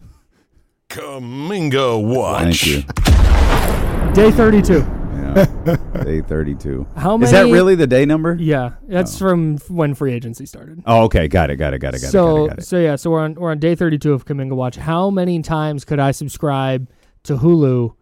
Kaminga Watch. Thank you. Day thirty-two. Yeah. Day thirty-two. How Is that many- really the day number? Yeah, that's from when free agency started. Oh, okay. Got it. Got it. Got it. Got it. so Got it. Got it. so yeah, so we're on we're on day thirty-two of Kaminga Watch. How many times could I subscribe to Hulu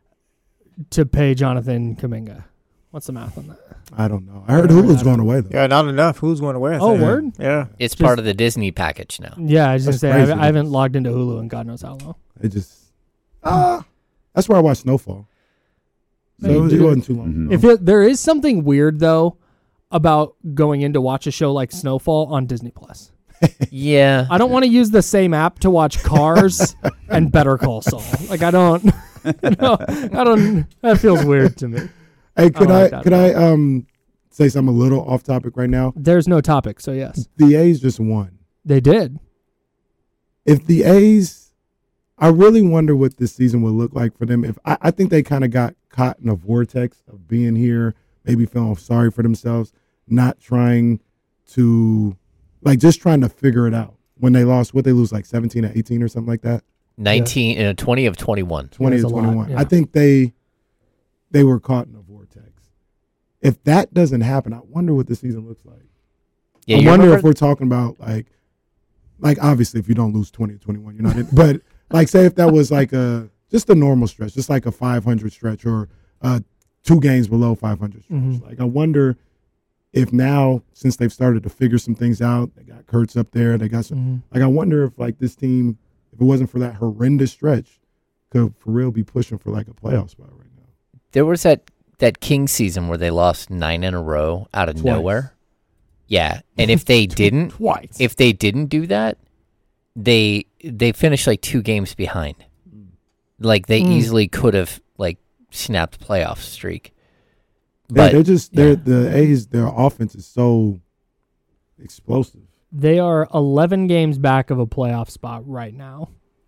to pay Jonathan Kaminga? What's the math on that? I don't know. I heard Hulu's going away though. Yeah, not enough. Who's going away? I Oh, think. word? Yeah. It's Just- part of the Disney package now. Yeah, I was gonna That's say I crazy. haven't, I haven't logged into Hulu in God knows how long. It just. Ah, that's where I watched Snowfall. So Hey, it, dude. wasn't too long. Mhm. ago. If it, there is something weird though about going in to watch a show like Snowfall on Disney Plus. Yeah. I don't want to use the same app to watch Cars and Better Call Saul. Like I don't. no, I don't. That feels weird to me. Hey, could I I, don't like could I um say something a little off topic right now? There's no topic, so yes. The A's just won. They did. If the A's, I really wonder what this season will look like for them. If I, I think they kind of got caught in a vortex of being here, maybe feeling sorry for themselves, not trying to, like, just trying to figure it out. When they lost, what they lose, like seventeen or eighteen or something like that. nineteen, yeah. uh, twenty of twenty-one. twenty of twenty-one. Yeah. I think they they were caught in a vortex. If that doesn't happen, I wonder what the season looks like. Yeah, I you wonder remember? if we're talking about like, like obviously if you don't lose twenty or twenty-one, you're not in. But like, say if that was like a just a normal stretch, just like a five hundred stretch or uh, two games below five hundred stretch. Mm-hmm. Like I wonder if now, since they've started to figure some things out, they got Kurtz up there, they got some. Mm-hmm. Like I wonder if like this team, if it wasn't for that horrendous stretch, could for real be pushing for like a playoff spot right now. There was that, that Kings season where they lost nine in a row out of Twice. nowhere. Yeah, and if they didn't, Twice. if they didn't do that, they they finished like two games behind. Like they Mm. easily could have like snapped the playoff streak. Yeah, But they're just they're yeah. the A's. Their offense is so explosive. They are eleven games back of a playoff spot right now.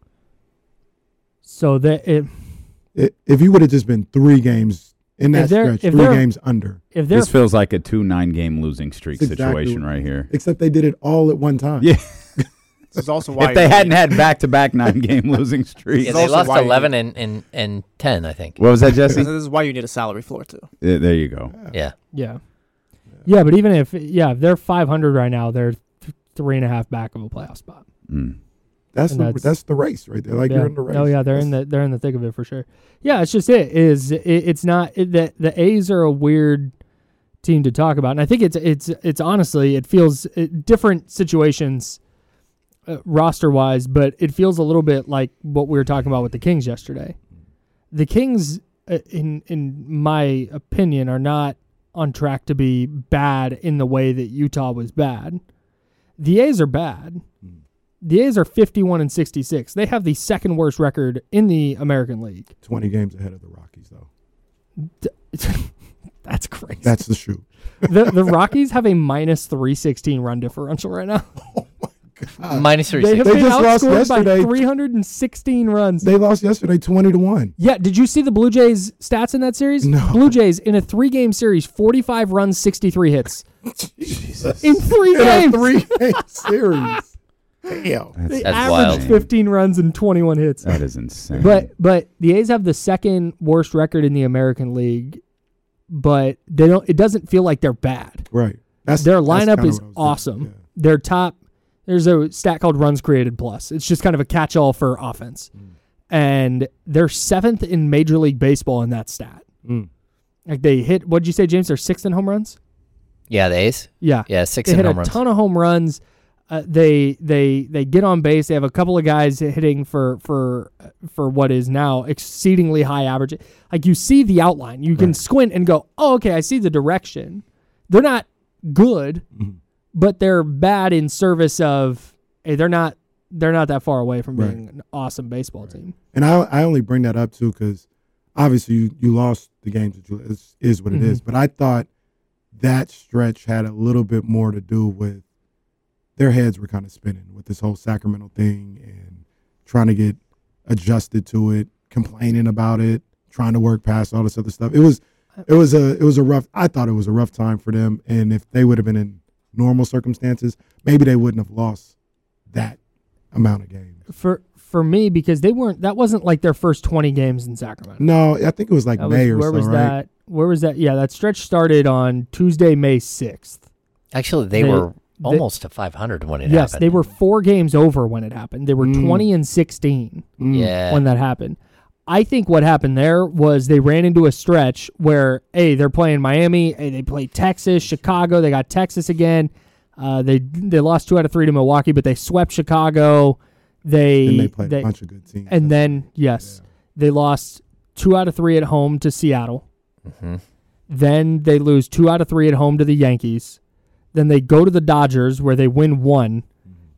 So that it, It, if you would have just been three games in that If they're- stretch, if three they're- games under, if they're This feels like a two nine-game losing streak That's exactly situation what- right here. except they did it all at one time. Yeah. This is also why If they you- hadn't had back-to-back nine-game losing streaks. Yeah, It's they also lost why you- eleven and, and, and ten, I think. What was that, Jesse? This is why you need a salary floor too. Yeah, there you go. Yeah. yeah, yeah. But even if yeah, if they're five hundred right now, they're th- three and a half back of a playoff spot. Mm. That's And the that's- that's the race right there. Like yeah. you're in the race. Oh yeah, they're in the they're in the thick of it for sure. Yeah, it's just it is it, it's not it, the the A's are a weird team to talk about, and I think it's it's it's honestly it feels it, different situations uh, roster wise, but it feels a little bit like what we were talking about with the Kings yesterday. The Kings, uh, in in my opinion, are not on track to be bad in the way that Utah was bad. The A's are bad. The A's are fifty-one and sixty-six. They have the second worst record in the American League. twenty games ahead of the Rockies, though. That's crazy. That's the shoot. the The Rockies have a minus three sixteen run differential right now. Minus three They have They been just lost outscored by yesterday. three hundred sixteen runs. They lost yesterday, twenty to one. Yeah, did you see the Blue Jays stats in that series? No. Blue Jays in a three-game series, forty-five runs, sixty-three hits. Jesus. In three In a games. three-game series. Damn. They That's averaged wild. fifteen runs and twenty-one hits. That is insane. But but the A's have the second worst record in the American League, but they don't. It doesn't feel like they're bad. Right. That's Their that's lineup kinda is what I was awesome. thinking, yeah. Their top. There's a stat called runs created plus. It's just kind of a catch-all for offense, Mm. and they're seventh in Major League Baseball in that stat. Mm. Like they hit. What did you say, James? They're sixth in home runs. Yeah, the A's? Yeah, Yeah, six They in hit home a runs. ton of home runs. Uh, they they they get on base. They have a couple of guys hitting for for for what is now exceedingly high average. Like you see the outline, you can Right. squint and go, "Oh, okay, I see the direction." They're not good, Mhm. but they're bad in service of. Hey, they're not they're not that far away from Right. being an awesome baseball team. And I I only bring that up too because obviously you, you lost the games that you is, is what it is. Mhm. But I thought that stretch had a little bit more to do with their heads were kind of spinning with this whole Sacramento thing and trying to get adjusted to it, complaining about it, trying to work past all this other stuff. It was it was a it was a rough I thought it was a rough time for them. And if they would have been in normal circumstances, maybe they wouldn't have lost that amount of games. For for me, because they weren't that wasn't like their first twenty games in Sacramento. No, I think it was like That May was, or where so, was right? that? Where was that? Yeah, that stretch started on Tuesday, May sixth. Actually, they, They- were they- almost to five hundred when it Yes, happened. they were four games over when it happened. They were Mm. twenty and sixteen Mm. Yeah. when that happened. I think what happened there was they ran into a stretch where, hey, they're playing Miami, hey, they played Texas, Chicago, they got Texas again. Uh, they they lost two out of three to Milwaukee, but they swept Chicago. They And they played a bunch of good teams. and then yes, they lost two out of three at home to Seattle. Mhm. Then they lose two out of three at home to the Yankees. Then they go to the Dodgers where they win one.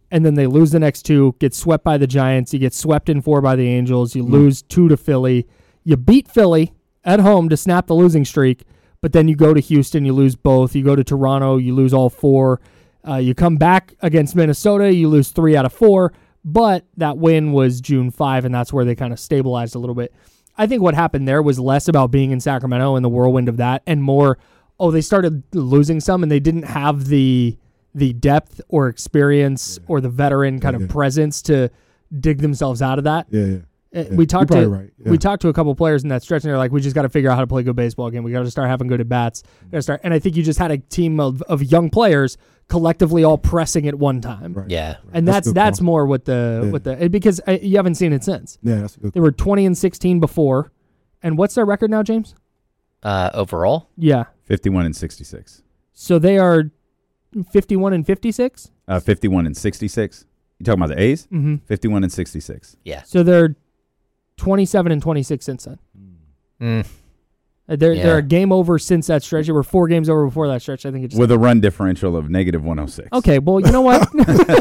and then they lose the next two, get swept by the Giants, you get swept in four by the Angels, you mm. lose two to Philly, you beat Philly at home to snap the losing streak, but then you go to Houston, you lose both, you go to Toronto, you lose all four, uh, you come back against Minnesota, you lose three out of four, but that win was June fifth, and that's where they kind of stabilized a little bit. I think what happened there was less about being in Sacramento and the whirlwind of that, and more, oh, they started losing some, and they didn't have the the depth or experience yeah. or the veteran kind yeah, of yeah. presence to dig themselves out of that. Yeah, yeah. Uh, yeah. We talked to right. yeah. we talked to a couple of players in that stretch, and they're like, "We just got to figure out how to play good baseball again. We got to start having good at bats. Got to start." And I think you just had a team of, of young players collectively all pressing at one time. Right. Yeah, right. and that's that's, that's call. more what the yeah. what the because I, you haven't seen it since. Yeah, that's a good. They were twenty and sixteen before, and what's their record now, James? Uh, overall, yeah, fifty-one and sixty-six. So they are fifty-one and fifty-six. Uh, fifty-one and sixty-six. You talking about the A's? Mm-hmm. Fifty-one and sixty-six. Yeah. So they're twenty-seven and twenty-six since then. Mm. They're Yeah. they're a game over since that stretch. They were four games over before that stretch. I think it just with a run differential of negative one hundred six. Okay, well, you know what?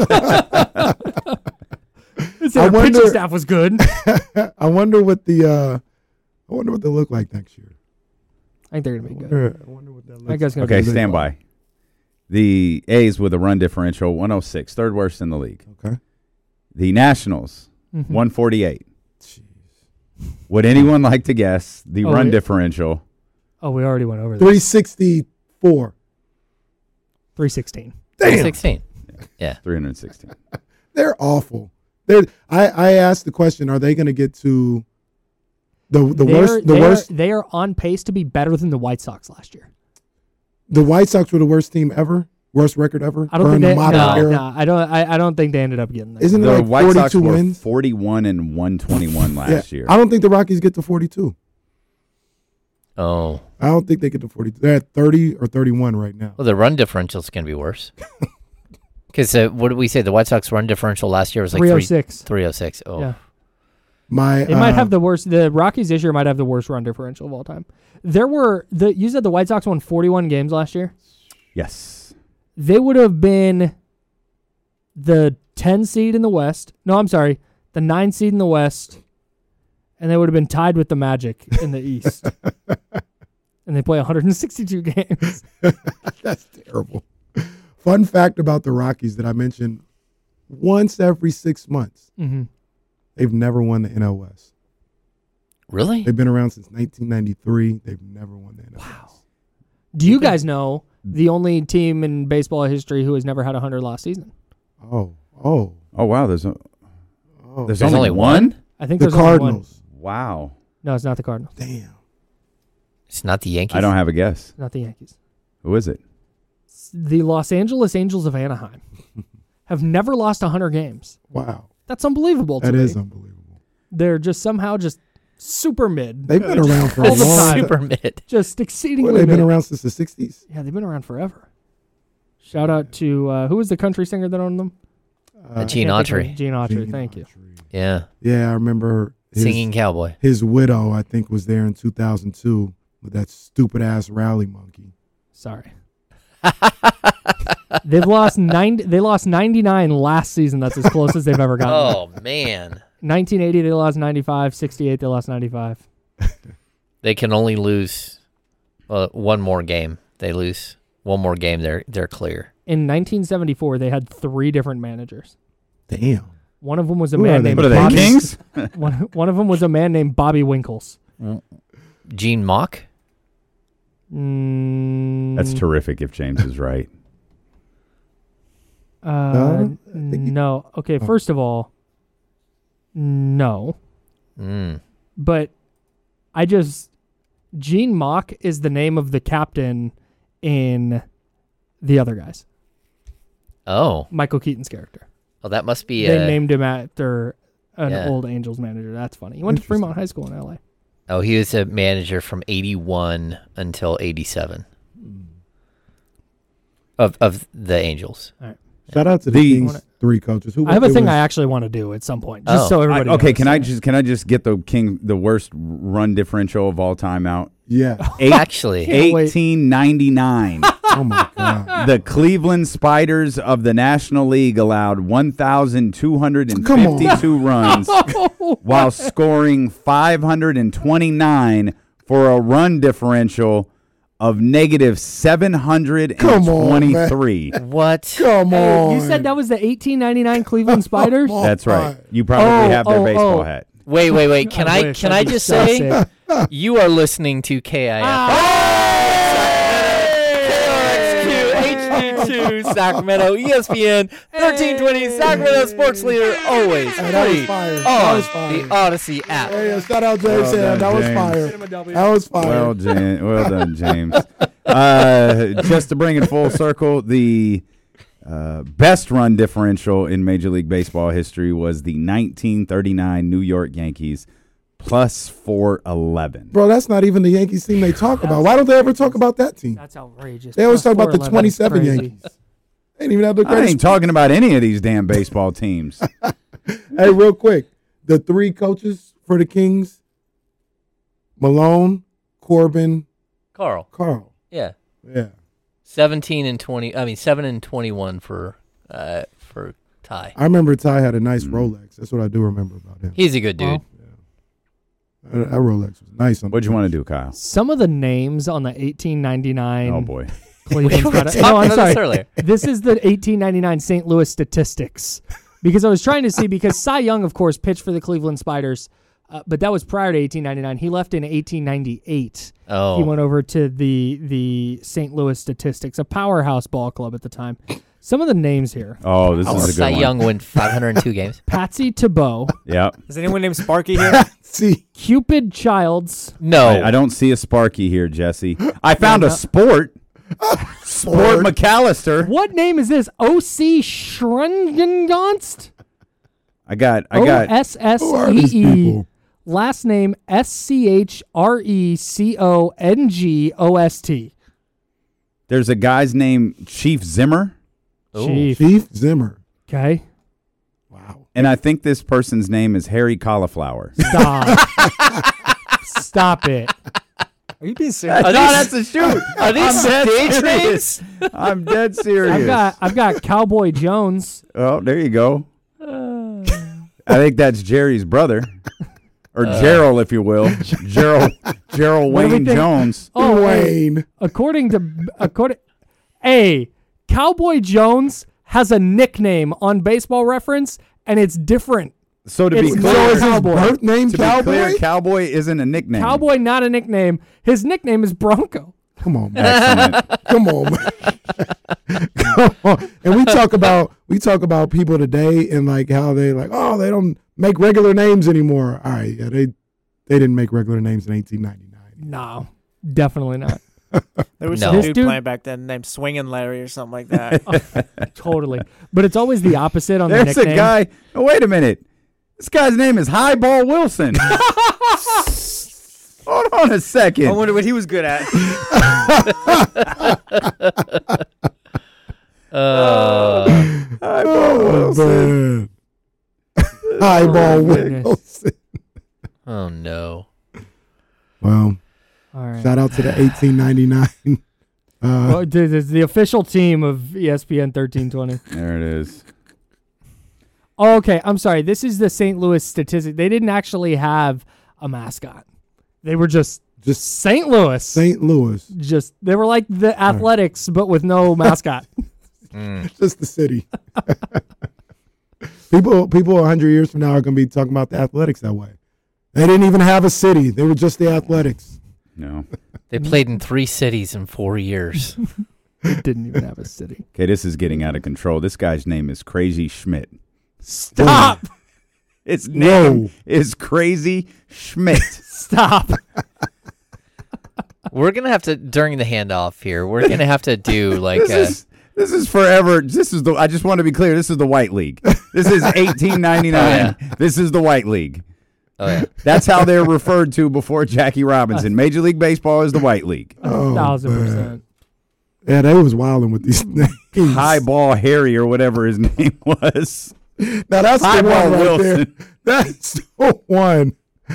I Their pitching staff was good. I wonder what the uh, I wonder what they look like next year. I think they're gonna be I good. wonder, I wonder what that looks That guy's like. gonna Okay, be stand by. The A's with a run differential one oh six, third worst in the league. Okay. The Nationals Mhm. one forty-eight. Would anyone like to guess the Oh, run yeah. differential? Oh, we already went over that. three sixty-four. three sixteen. Damn. sixteen. Yeah. three hundred sixteen. They're awful. They're, I, I asked the question, are they going to get to the the They're- worst the they worst Are, they are on pace to be better than the White Sox last year. the White Sox were the worst team ever? Worst record ever? I don't during think the they. modern No, era? no, I don't. I, I don't think they ended up getting there. Isn't it The like White Sox forty-two were wins? forty-one and one twenty-one last Yeah. year. I don't think the Rockies get to forty-two. Oh. I don't think they get to forty-two. They're at thirty or thirty-one right now. Well, the run differential is going to be worse. Because uh, what did we say? The White Sox run differential last year was like three oh six. three oh six. Oh. Yeah. My They might uh, have the worst. The Rockies this year might have the worst run differential of all time. There were the. You said the White Sox won forty-one games last year. Yes. They would have been the ten seed in the West. No, I'm sorry, the nine seed in the West, and they would have been tied with the Magic in the East. And they play one hundred sixty-two games. That's terrible. Fun fact about the Rockies that I mentioned: once every six months, Mm-hmm. they've never won the N L West. Really? They've been around since nineteen ninety-three. They've never won the N L West. Wow. Do you guys know the only team in baseball history who has never had a hundred loss season? Oh, oh, Oh wow. There's a, oh. there's, There's only, only one. one? I think The there's only one. Cardinals. Wow. No, it's not the Cardinals. Damn. It's not the Yankees. I don't have a guess. Not the Yankees. Who is it? It's the Los Angeles Angels of Anaheim have never lost a hundred games. Wow. That's unbelievable. To That me. is unbelievable. They're just somehow just super mid. They've been around for a all the long time. Super mid. Just exceedingly Well, they've been mid. around since the sixties. Yeah, they've been around forever. Shout out to uh, who was the country singer that owned them? Uh, Gene Autry. Gene Autry. Gene Thank you. Autry. Yeah. Yeah, I remember his, Singing cowboy. His widow, I think, was there in two thousand two with that stupid ass rally monkey. Sorry. They've lost nine. They lost ninety-nine last season. That's as close as they've ever gotten. Oh man. nineteen eighty they lost ninety-five. sixty-eight they lost ninety-five. They can only lose uh, one more game. They lose one more game. They're they're clear. In nineteen seventy-four, they had three different managers. Damn. One of them was a Who man are they? named What are they, Bobby. Kings? one, one of them was a man named Bobby Winkles. Gene Mock. Mm, That's terrific. If James is right. Uh, No? I think you- no. Okay, Oh. first of all, no. Mm. But I just Gene Mock is the name of the captain in The Other Guys. Oh. Michael Keaton's character. Oh, that must be. They Uh, named him after an Yeah. old Angels manager. That's funny. He went to Fremont High School in L A. oh, he was a manager from eighty-one until eighty-seven. Of of the Angels. All right. Shout out to the The- Kings three coaches. Who I have a it thing was- I actually want to do at some point, just Oh. so I- everybody. okay, knows. can I just can I just get the King the worst run differential of all time out? Yeah. Eight, Actually, Can't wait. eighteen ninety-nine. Oh, my God. The Cleveland Spiders of the National League allowed one thousand two hundred fifty-two runs while scoring five hundred twenty-nine for a run differential of negative seven hundred twenty-three. On, what? Come Hey, on. you said that was the eighteen ninety-nine Cleveland Spiders? That's right. You probably Oh, have their oh, baseball oh. hat. Wait, wait, wait. Can I I, wish can I I could just suss say it. you are listening to K I F. K R X Q H D two Sacramento, E S P N thirteen twenty Sacramento Sports Leader, always Hey, that was free fire. That on was fire. the Odyssey app. Hey, yeah, shout out James Well Sam. done, That was James. fire. That was fire. Well, James, well done, James. Uh, just to bring it full circle, the uh, best run differential in Major League Baseball history was the nineteen thirty-nine New York Yankees, plus four eleven. Bro, that's not even the Yankees team they talk about. Why don't they ever talk about that team? That's outrageous. They always Plus talk about the four eleven is twenty-seven crazy. Yankees. They ain't even have the I ain't greatest. talking about any of these damn baseball teams. Hey, real quick, the three coaches for the Kings: Malone, Corbin, Carl. Carl. Yeah. Yeah. seventeen and twenty. I mean, seven and twenty-one for uh, for Ty. I remember Ty had a nice Rolex. That's what I do remember about him. He's a good dude. Uh, That Rolex was nice. On What'd you want to do, Kyle? Some of the names on the eighteen ninety-nine Oh, boy. Cleveland We were Spiders. talking No, I'm about this sorry. earlier. This is the eighteen ninety-nine Saint Louis statistics. Because I was trying to see, because Cy Young, of course, pitched for the Cleveland Spiders, uh, but that was prior to eighteen ninety-nine. He left in eighteen ninety-eight. Oh. He went over to the the Saint Louis Statistics, a powerhouse ball club at the time. Some of the names here. Oh, this Oh, is a good Cy one. Young win five hundred two games. Patsy Tebow. Yeah. Is anyone named Sparky here? See, Cupid Childs. No. I, I don't see a Sparky here, Jesse. I found a sport. Sport McAllister. What name is this? O C Schrengengonst? I got. I O got. S S Who are E these E. people? Last name S C H R E C O N G O S T. There's a guy's name Chief Zimmer, Chief. Chief Zimmer. Okay. Wow. and I think this person's name is Harry Cauliflower. Stop. Stop it. Are you being serious? No, that's a shoot. Are these I'm dead stage serious. names? I'm dead serious. I've got I've got Cowboy Jones. Oh, there you go. I think that's Jerry's brother, or uh, Gerald, if you will, Gerald Gerald Wayne Everything- Jones. Oh, Wayne. wait. According to according, a Cowboy Jones has a nickname on Baseball Reference, and it's different. So to It's be not clear, his Cowboy. birth name to Cowboy? be clear, Cowboy isn't a nickname. Cowboy, not a nickname. His nickname is Bronco. Come on, man. Excellent. Come on, man. Come on. And we talk about we talk about people today and like how they like, oh, they don't make regular names anymore. All right, yeah, they they didn't make regular names in eighteen ninety-nine. No, definitely not. There was No. some This dude, dude- playing back then named Swingin' Larry or something like that. Totally. But it's always the opposite on the There's nickname. a guy. Oh, wait a minute. This guy's name is Highball Wilson. Hold on a second. I wonder what he was good at. Uh, Highball Oh, Wilson. man. Highball goodness. Wilson. oh no. Well, All right. shout out to the eighteen ninety-nine. Uh, Well, this is the official team of E S P N thirteen twenty. There it is. Oh, okay, I'm sorry. This is the Saint Louis statistic. They didn't actually have a mascot. They were just just Saint Louis. Saint Louis, Just they were like the Athletics, but with no mascot. just the city. people, people, a hundred years from now are going to be talking about the Athletics that way. They didn't even have a city; they were just the Athletics. No. They played in three cities in four years. They didn't even have a city. Okay, this is getting out of control. This guy's name is Crazy Schmidt. Stop. His name is Crazy Schmidt. Stop. We're gonna have to during the handoff here. We're gonna have to do like This a, is this is forever. This is the. I just want to be clear. This is the White League. This is eighteen ninety-nine. Oh, This is the White League. oh yeah. That's how they're referred to before Jackie Robinson. Major League Baseball is the White League. Oh, Thousand man. percent. Yeah, they was wilding with these names. Highball Harry or whatever his name was. Now that's the Highball one right Wilson. there. That's the one.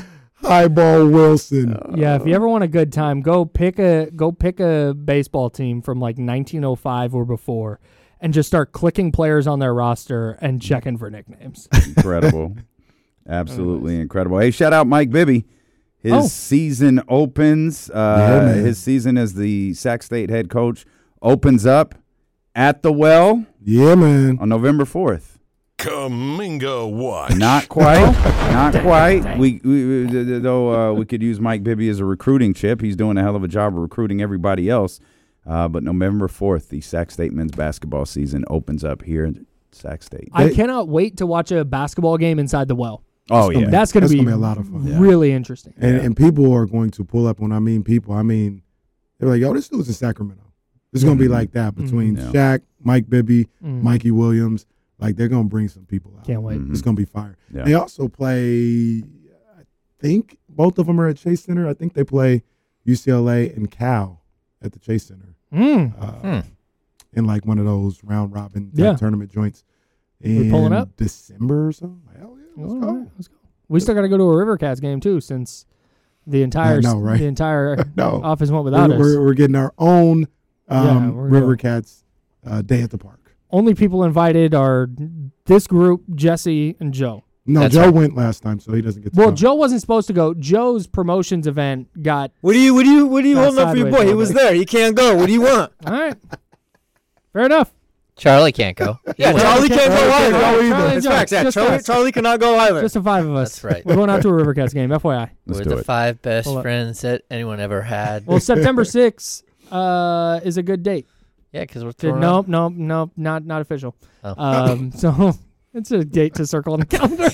Highball Wilson. Yeah, if you ever want a good time, go pick a go pick a baseball team from like nineteen oh five or before, and just start clicking players on their roster and checking for nicknames. Incredible, absolutely incredible. Hey, shout out Mike Bibby. His Oh. season opens. Uh, Yeah, man. his season as the Sac State head coach opens up at the Well. Yeah, man. On November fourth. Kaminga Watch. Not quite. Not quite. We, we, we though uh, we could use Mike Bibby as a recruiting chip. He's doing a hell of a job of recruiting everybody else. Uh, but November fourth, the Sac State men's basketball season opens up here in Sac State. I cannot wait to watch a basketball game inside the Well. Oh, It's gonna yeah. be- That's going to that's be, gonna be a lot of fun. really interesting. And, and people are going to pull up. When I mean people, I mean they're like, "Yo, this dude's in Sacramento." It's going to be like that between Mhm. Shaq, Mike Bibby, Mhm. Mikey Williams. Like they're going to bring some people out. Can't wait. Mhm. It's going to be fire. Yeah. They also play. I think both of them are at Chase Center. I think they play U C L A and Cal at the Chase Center. Mm. Uh, Hmm. In like one of those round robin type Yeah. tournament joints. We pulling in up? December or something. Hell yeah, let's All go. right, let's go. We still got to go to a Rivercats game too, since the entire I know, right? the entire No. office went without we're, us. We're, we're getting our own um, Yeah, we're River doing- Cats uh, day at the park. Only people invited are this group, Jesse and Joe. No, That's Joe right. went last time, so he doesn't get to Well, go. Joe wasn't supposed to go. Joe's promotions event got What do you what do you what do you Got holding up for your sideways boy? a He little was bit. there. He can't go. What do you want? all right. Fair enough. Charlie can't go. Yeah, Well, Charlie okay, can't go Charlie either. can't go either. That's Charlie facts. Yeah, just Charlie, us. Charlie cannot go either. Just the five of us. That's right. We're going out to a Rivercats game. F Y I. Let's We're do the it. five best Hold up. friends that anyone ever had. Well, September sixth uh, is a good date. yeah, because we're To, throwing nope, nope, nope, not not official. Oh. Um, so it's a date to circle on the calendar.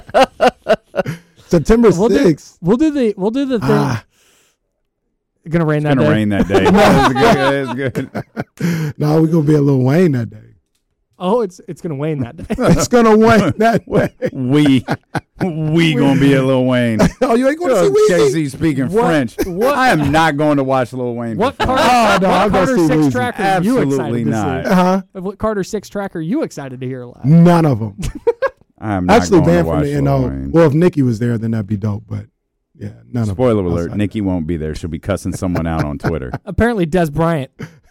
September We'll do, sixth. we'll do the we'll do the thing. Ah. Gonna rain It's that going to day. rain that day. No, it's good. It's good. No, we're going to be a Lil Wayne that day. Oh, it's it's gonna wane that day. It's going to wane that day. We, we going to be at Lil Wayne. Oh, you ain't going to see K Weezy? C speaking What- French. what- I am not going to watch Lil Wayne. What perform. Carter, Oh, no, what I'm gonna Carter see six Weezy. track are you Absolutely excited not. to see? Uh-huh. What Carter six track are you excited to hear live? None of them. I am not Actually, going to banned from watch the Lil N O. Wayne. Well, if Nikki was there, then that'd be dope. But yeah, none of them. Spoiler alert, Outside. Nikki won't be there. She'll be cussing someone out on Twitter. Apparently, Des Bryant.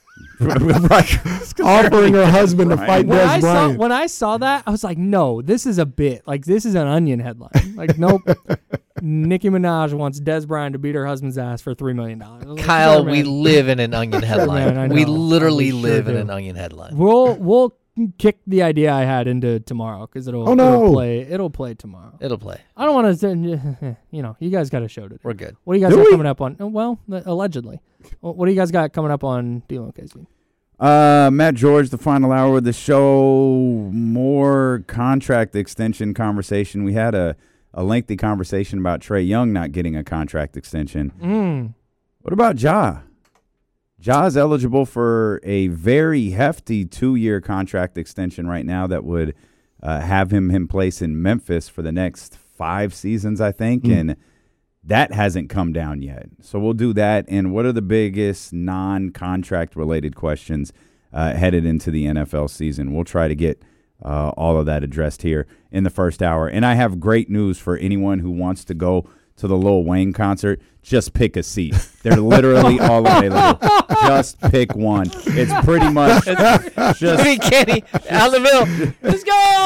Right. Offering her husband to fight When Des I saw Bryant. when I saw that, I was like, no, this is a bit. Like this is an Onion headline. Like nope. Nicki Minaj wants Des Bryant to beat her husband's ass for three million dollars. Like, Kyle, sure, we man. live in an Onion headline. man, I we know. literally We sure live in do. an Onion headline. We'll we'll kick the idea I had into tomorrow because it'll, Oh, no. it'll play it'll play tomorrow. It'll play. I don't want to. You know, you guys got a show to do. We're good. What do you guys Do got we? coming up on? Well, allegedly. Well, what do you guys got coming up on D-Lo and K C? Uh, Matt George, the final hour of the show, more contract extension conversation. We had a, a lengthy conversation about Trae Young not getting a contract extension. Mm. What about Ja? Ja's eligible for a very hefty two-year contract extension right now that would uh, have him in place in Memphis for the next five seasons, I think, Mm. and that hasn't come down yet. So we'll do that. And what are the biggest non-contract related questions uh, headed into the N F L season? We'll try to get uh, all of that addressed here in the first hour. And I have great news for anyone who wants to go to the Lil Wayne concert. Just pick a seat. They're literally all available. Just pick one. It's pretty much just Hey, Kenny, out of the middle.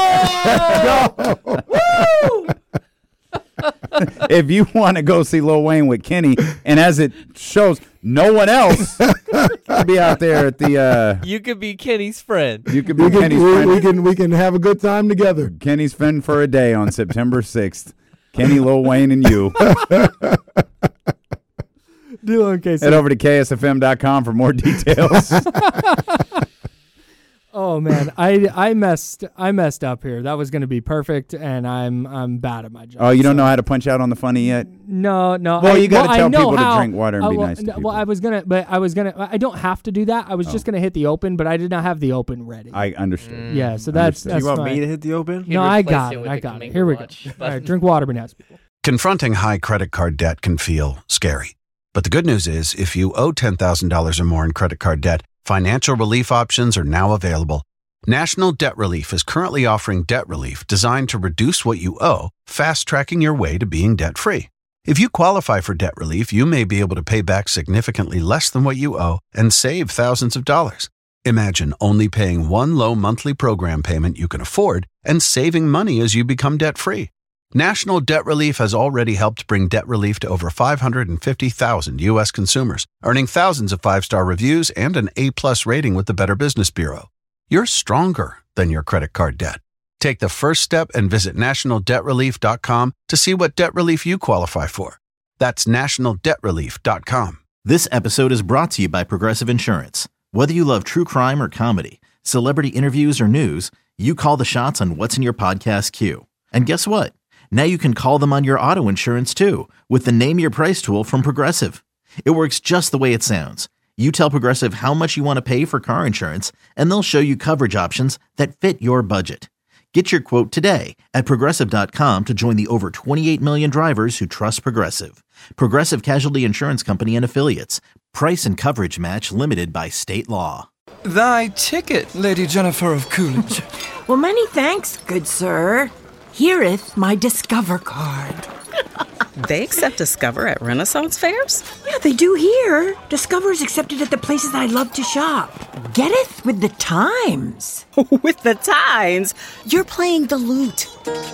Let's go! Woo! if you want to go see Lil Wayne with Kenny, and as it shows, no one else will be out there at the. Uh, You could be Kenny's friend. you could be we, can, Kenny's we, friend. we can we can have a good time together. Kenny's friend for a day on September sixth. Kenny, Lil Wayne, and you. D-Lo and K C. Head over to K S F M dot com for more details. Oh man, I I messed I messed up here. That was going to be perfect, and I'm I'm bad at my job. Oh, you don't so- know how to punch out on the funny yet? No, no. Well, I, you gotta well, I tell know people to how- drink water and uh, be well, nice to no, people. Well, I was gonna, but I was gonna. I don't have to do that. I was just gonna hit the open, but I did not have the open ready. I understood. yeah, so that's Understood. that's you want fine. me to hit the open? No, I got it. I got it. Here we go. All right, drink water, be nice, people. Confronting high credit card debt can feel scary. But the good news is, if you owe ten thousand dollars or more in credit card debt, financial relief options are now available. National Debt Relief is currently offering debt relief designed to reduce what you owe, fast-tracking your way to being debt-free. If you qualify for debt relief, you may be able to pay back significantly less than what you owe and save thousands of dollars. Imagine only paying one low monthly program payment you can afford and saving money as you become debt-free. National Debt Relief has already helped bring debt relief to over five hundred fifty thousand U S consumers, earning thousands of five-star reviews and an A-plus rating with the Better Business Bureau. You're stronger than your credit card debt. Take the first step and visit national debt relief dot com to see what debt relief you qualify for. That's national debt relief dot com. This episode is brought to you by Progressive Insurance. Whether you love true crime or comedy, celebrity interviews or news, you call the shots on what's in your podcast queue. And guess what? Now you can call them on your auto insurance too with the Name Your Price tool from Progressive. It works just the way it sounds. You tell Progressive how much you want to pay for car insurance, and they'll show you coverage options that fit your budget. Get your quote today at progressive dot com to join the over twenty-eight million drivers who trust Progressive. Progressive Casualty Insurance Company and Affiliates. Price and coverage match limited by state law. Thy ticket, Lady Jennifer of Coolidge. Well, many thanks, good sir. Hereeth my Discover card. They accept Discover at Renaissance fairs? Yeah, they do here. Discover is accepted at the places I love to shop. Getteth with the times. With the times? You're playing the lute.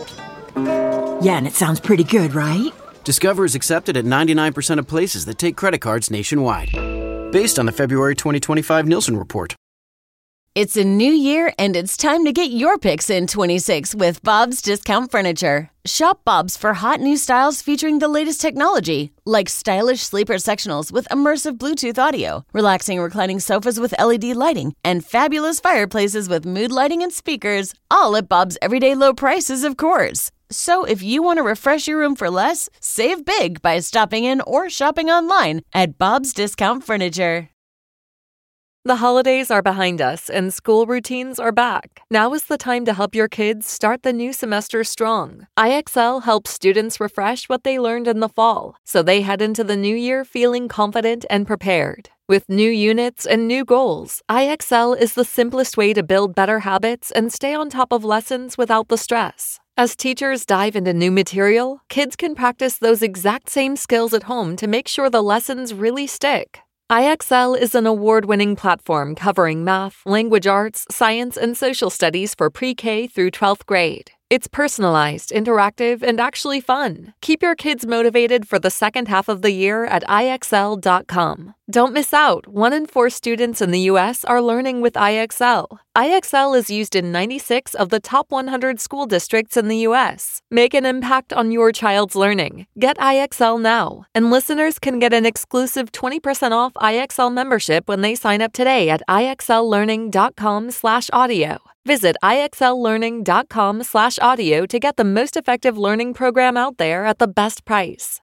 Yeah, and it sounds pretty good, right? Discover is accepted at ninety-nine percent of places that take credit cards nationwide. Based on the February twenty twenty-five Nielsen report. It's a new year, and it's time to get your picks in twenty-six with Bob's Discount Furniture. Shop Bob's for hot new styles featuring the latest technology, like stylish sleeper sectionals with immersive Bluetooth audio, relaxing reclining sofas with L E D lighting, and fabulous fireplaces with mood lighting and speakers, all at Bob's everyday low prices, of course. So if you want to refresh your room for less, save big by stopping in or shopping online at Bob's Discount Furniture. The holidays are behind us and school routines are back. Now is the time to help your kids start the new semester strong. I X L helps students refresh what they learned in the fall, so they head into the new year feeling confident and prepared. With new units and new goals, I X L is the simplest way to build better habits and stay on top of lessons without the stress. As teachers dive into new material, kids can practice those exact same skills at home to make sure the lessons really stick. I X L is an award-winning platform covering math, language arts, science, and social studies for pre-K through twelfth grade. It's personalized, interactive, and actually fun. Keep your kids motivated for the second half of the year at I X L dot com. Don't miss out. One in four students in the U S are learning with I X L. I X L is used in ninety-six of the top one hundred school districts in the U S. Make an impact on your child's learning. Get I X L now. And listeners can get an exclusive twenty percent off I X L membership when they sign up today at I X L learning dot com slash audio. Visit I X L learning dot com slash audio to get the most effective learning program out there at the best price.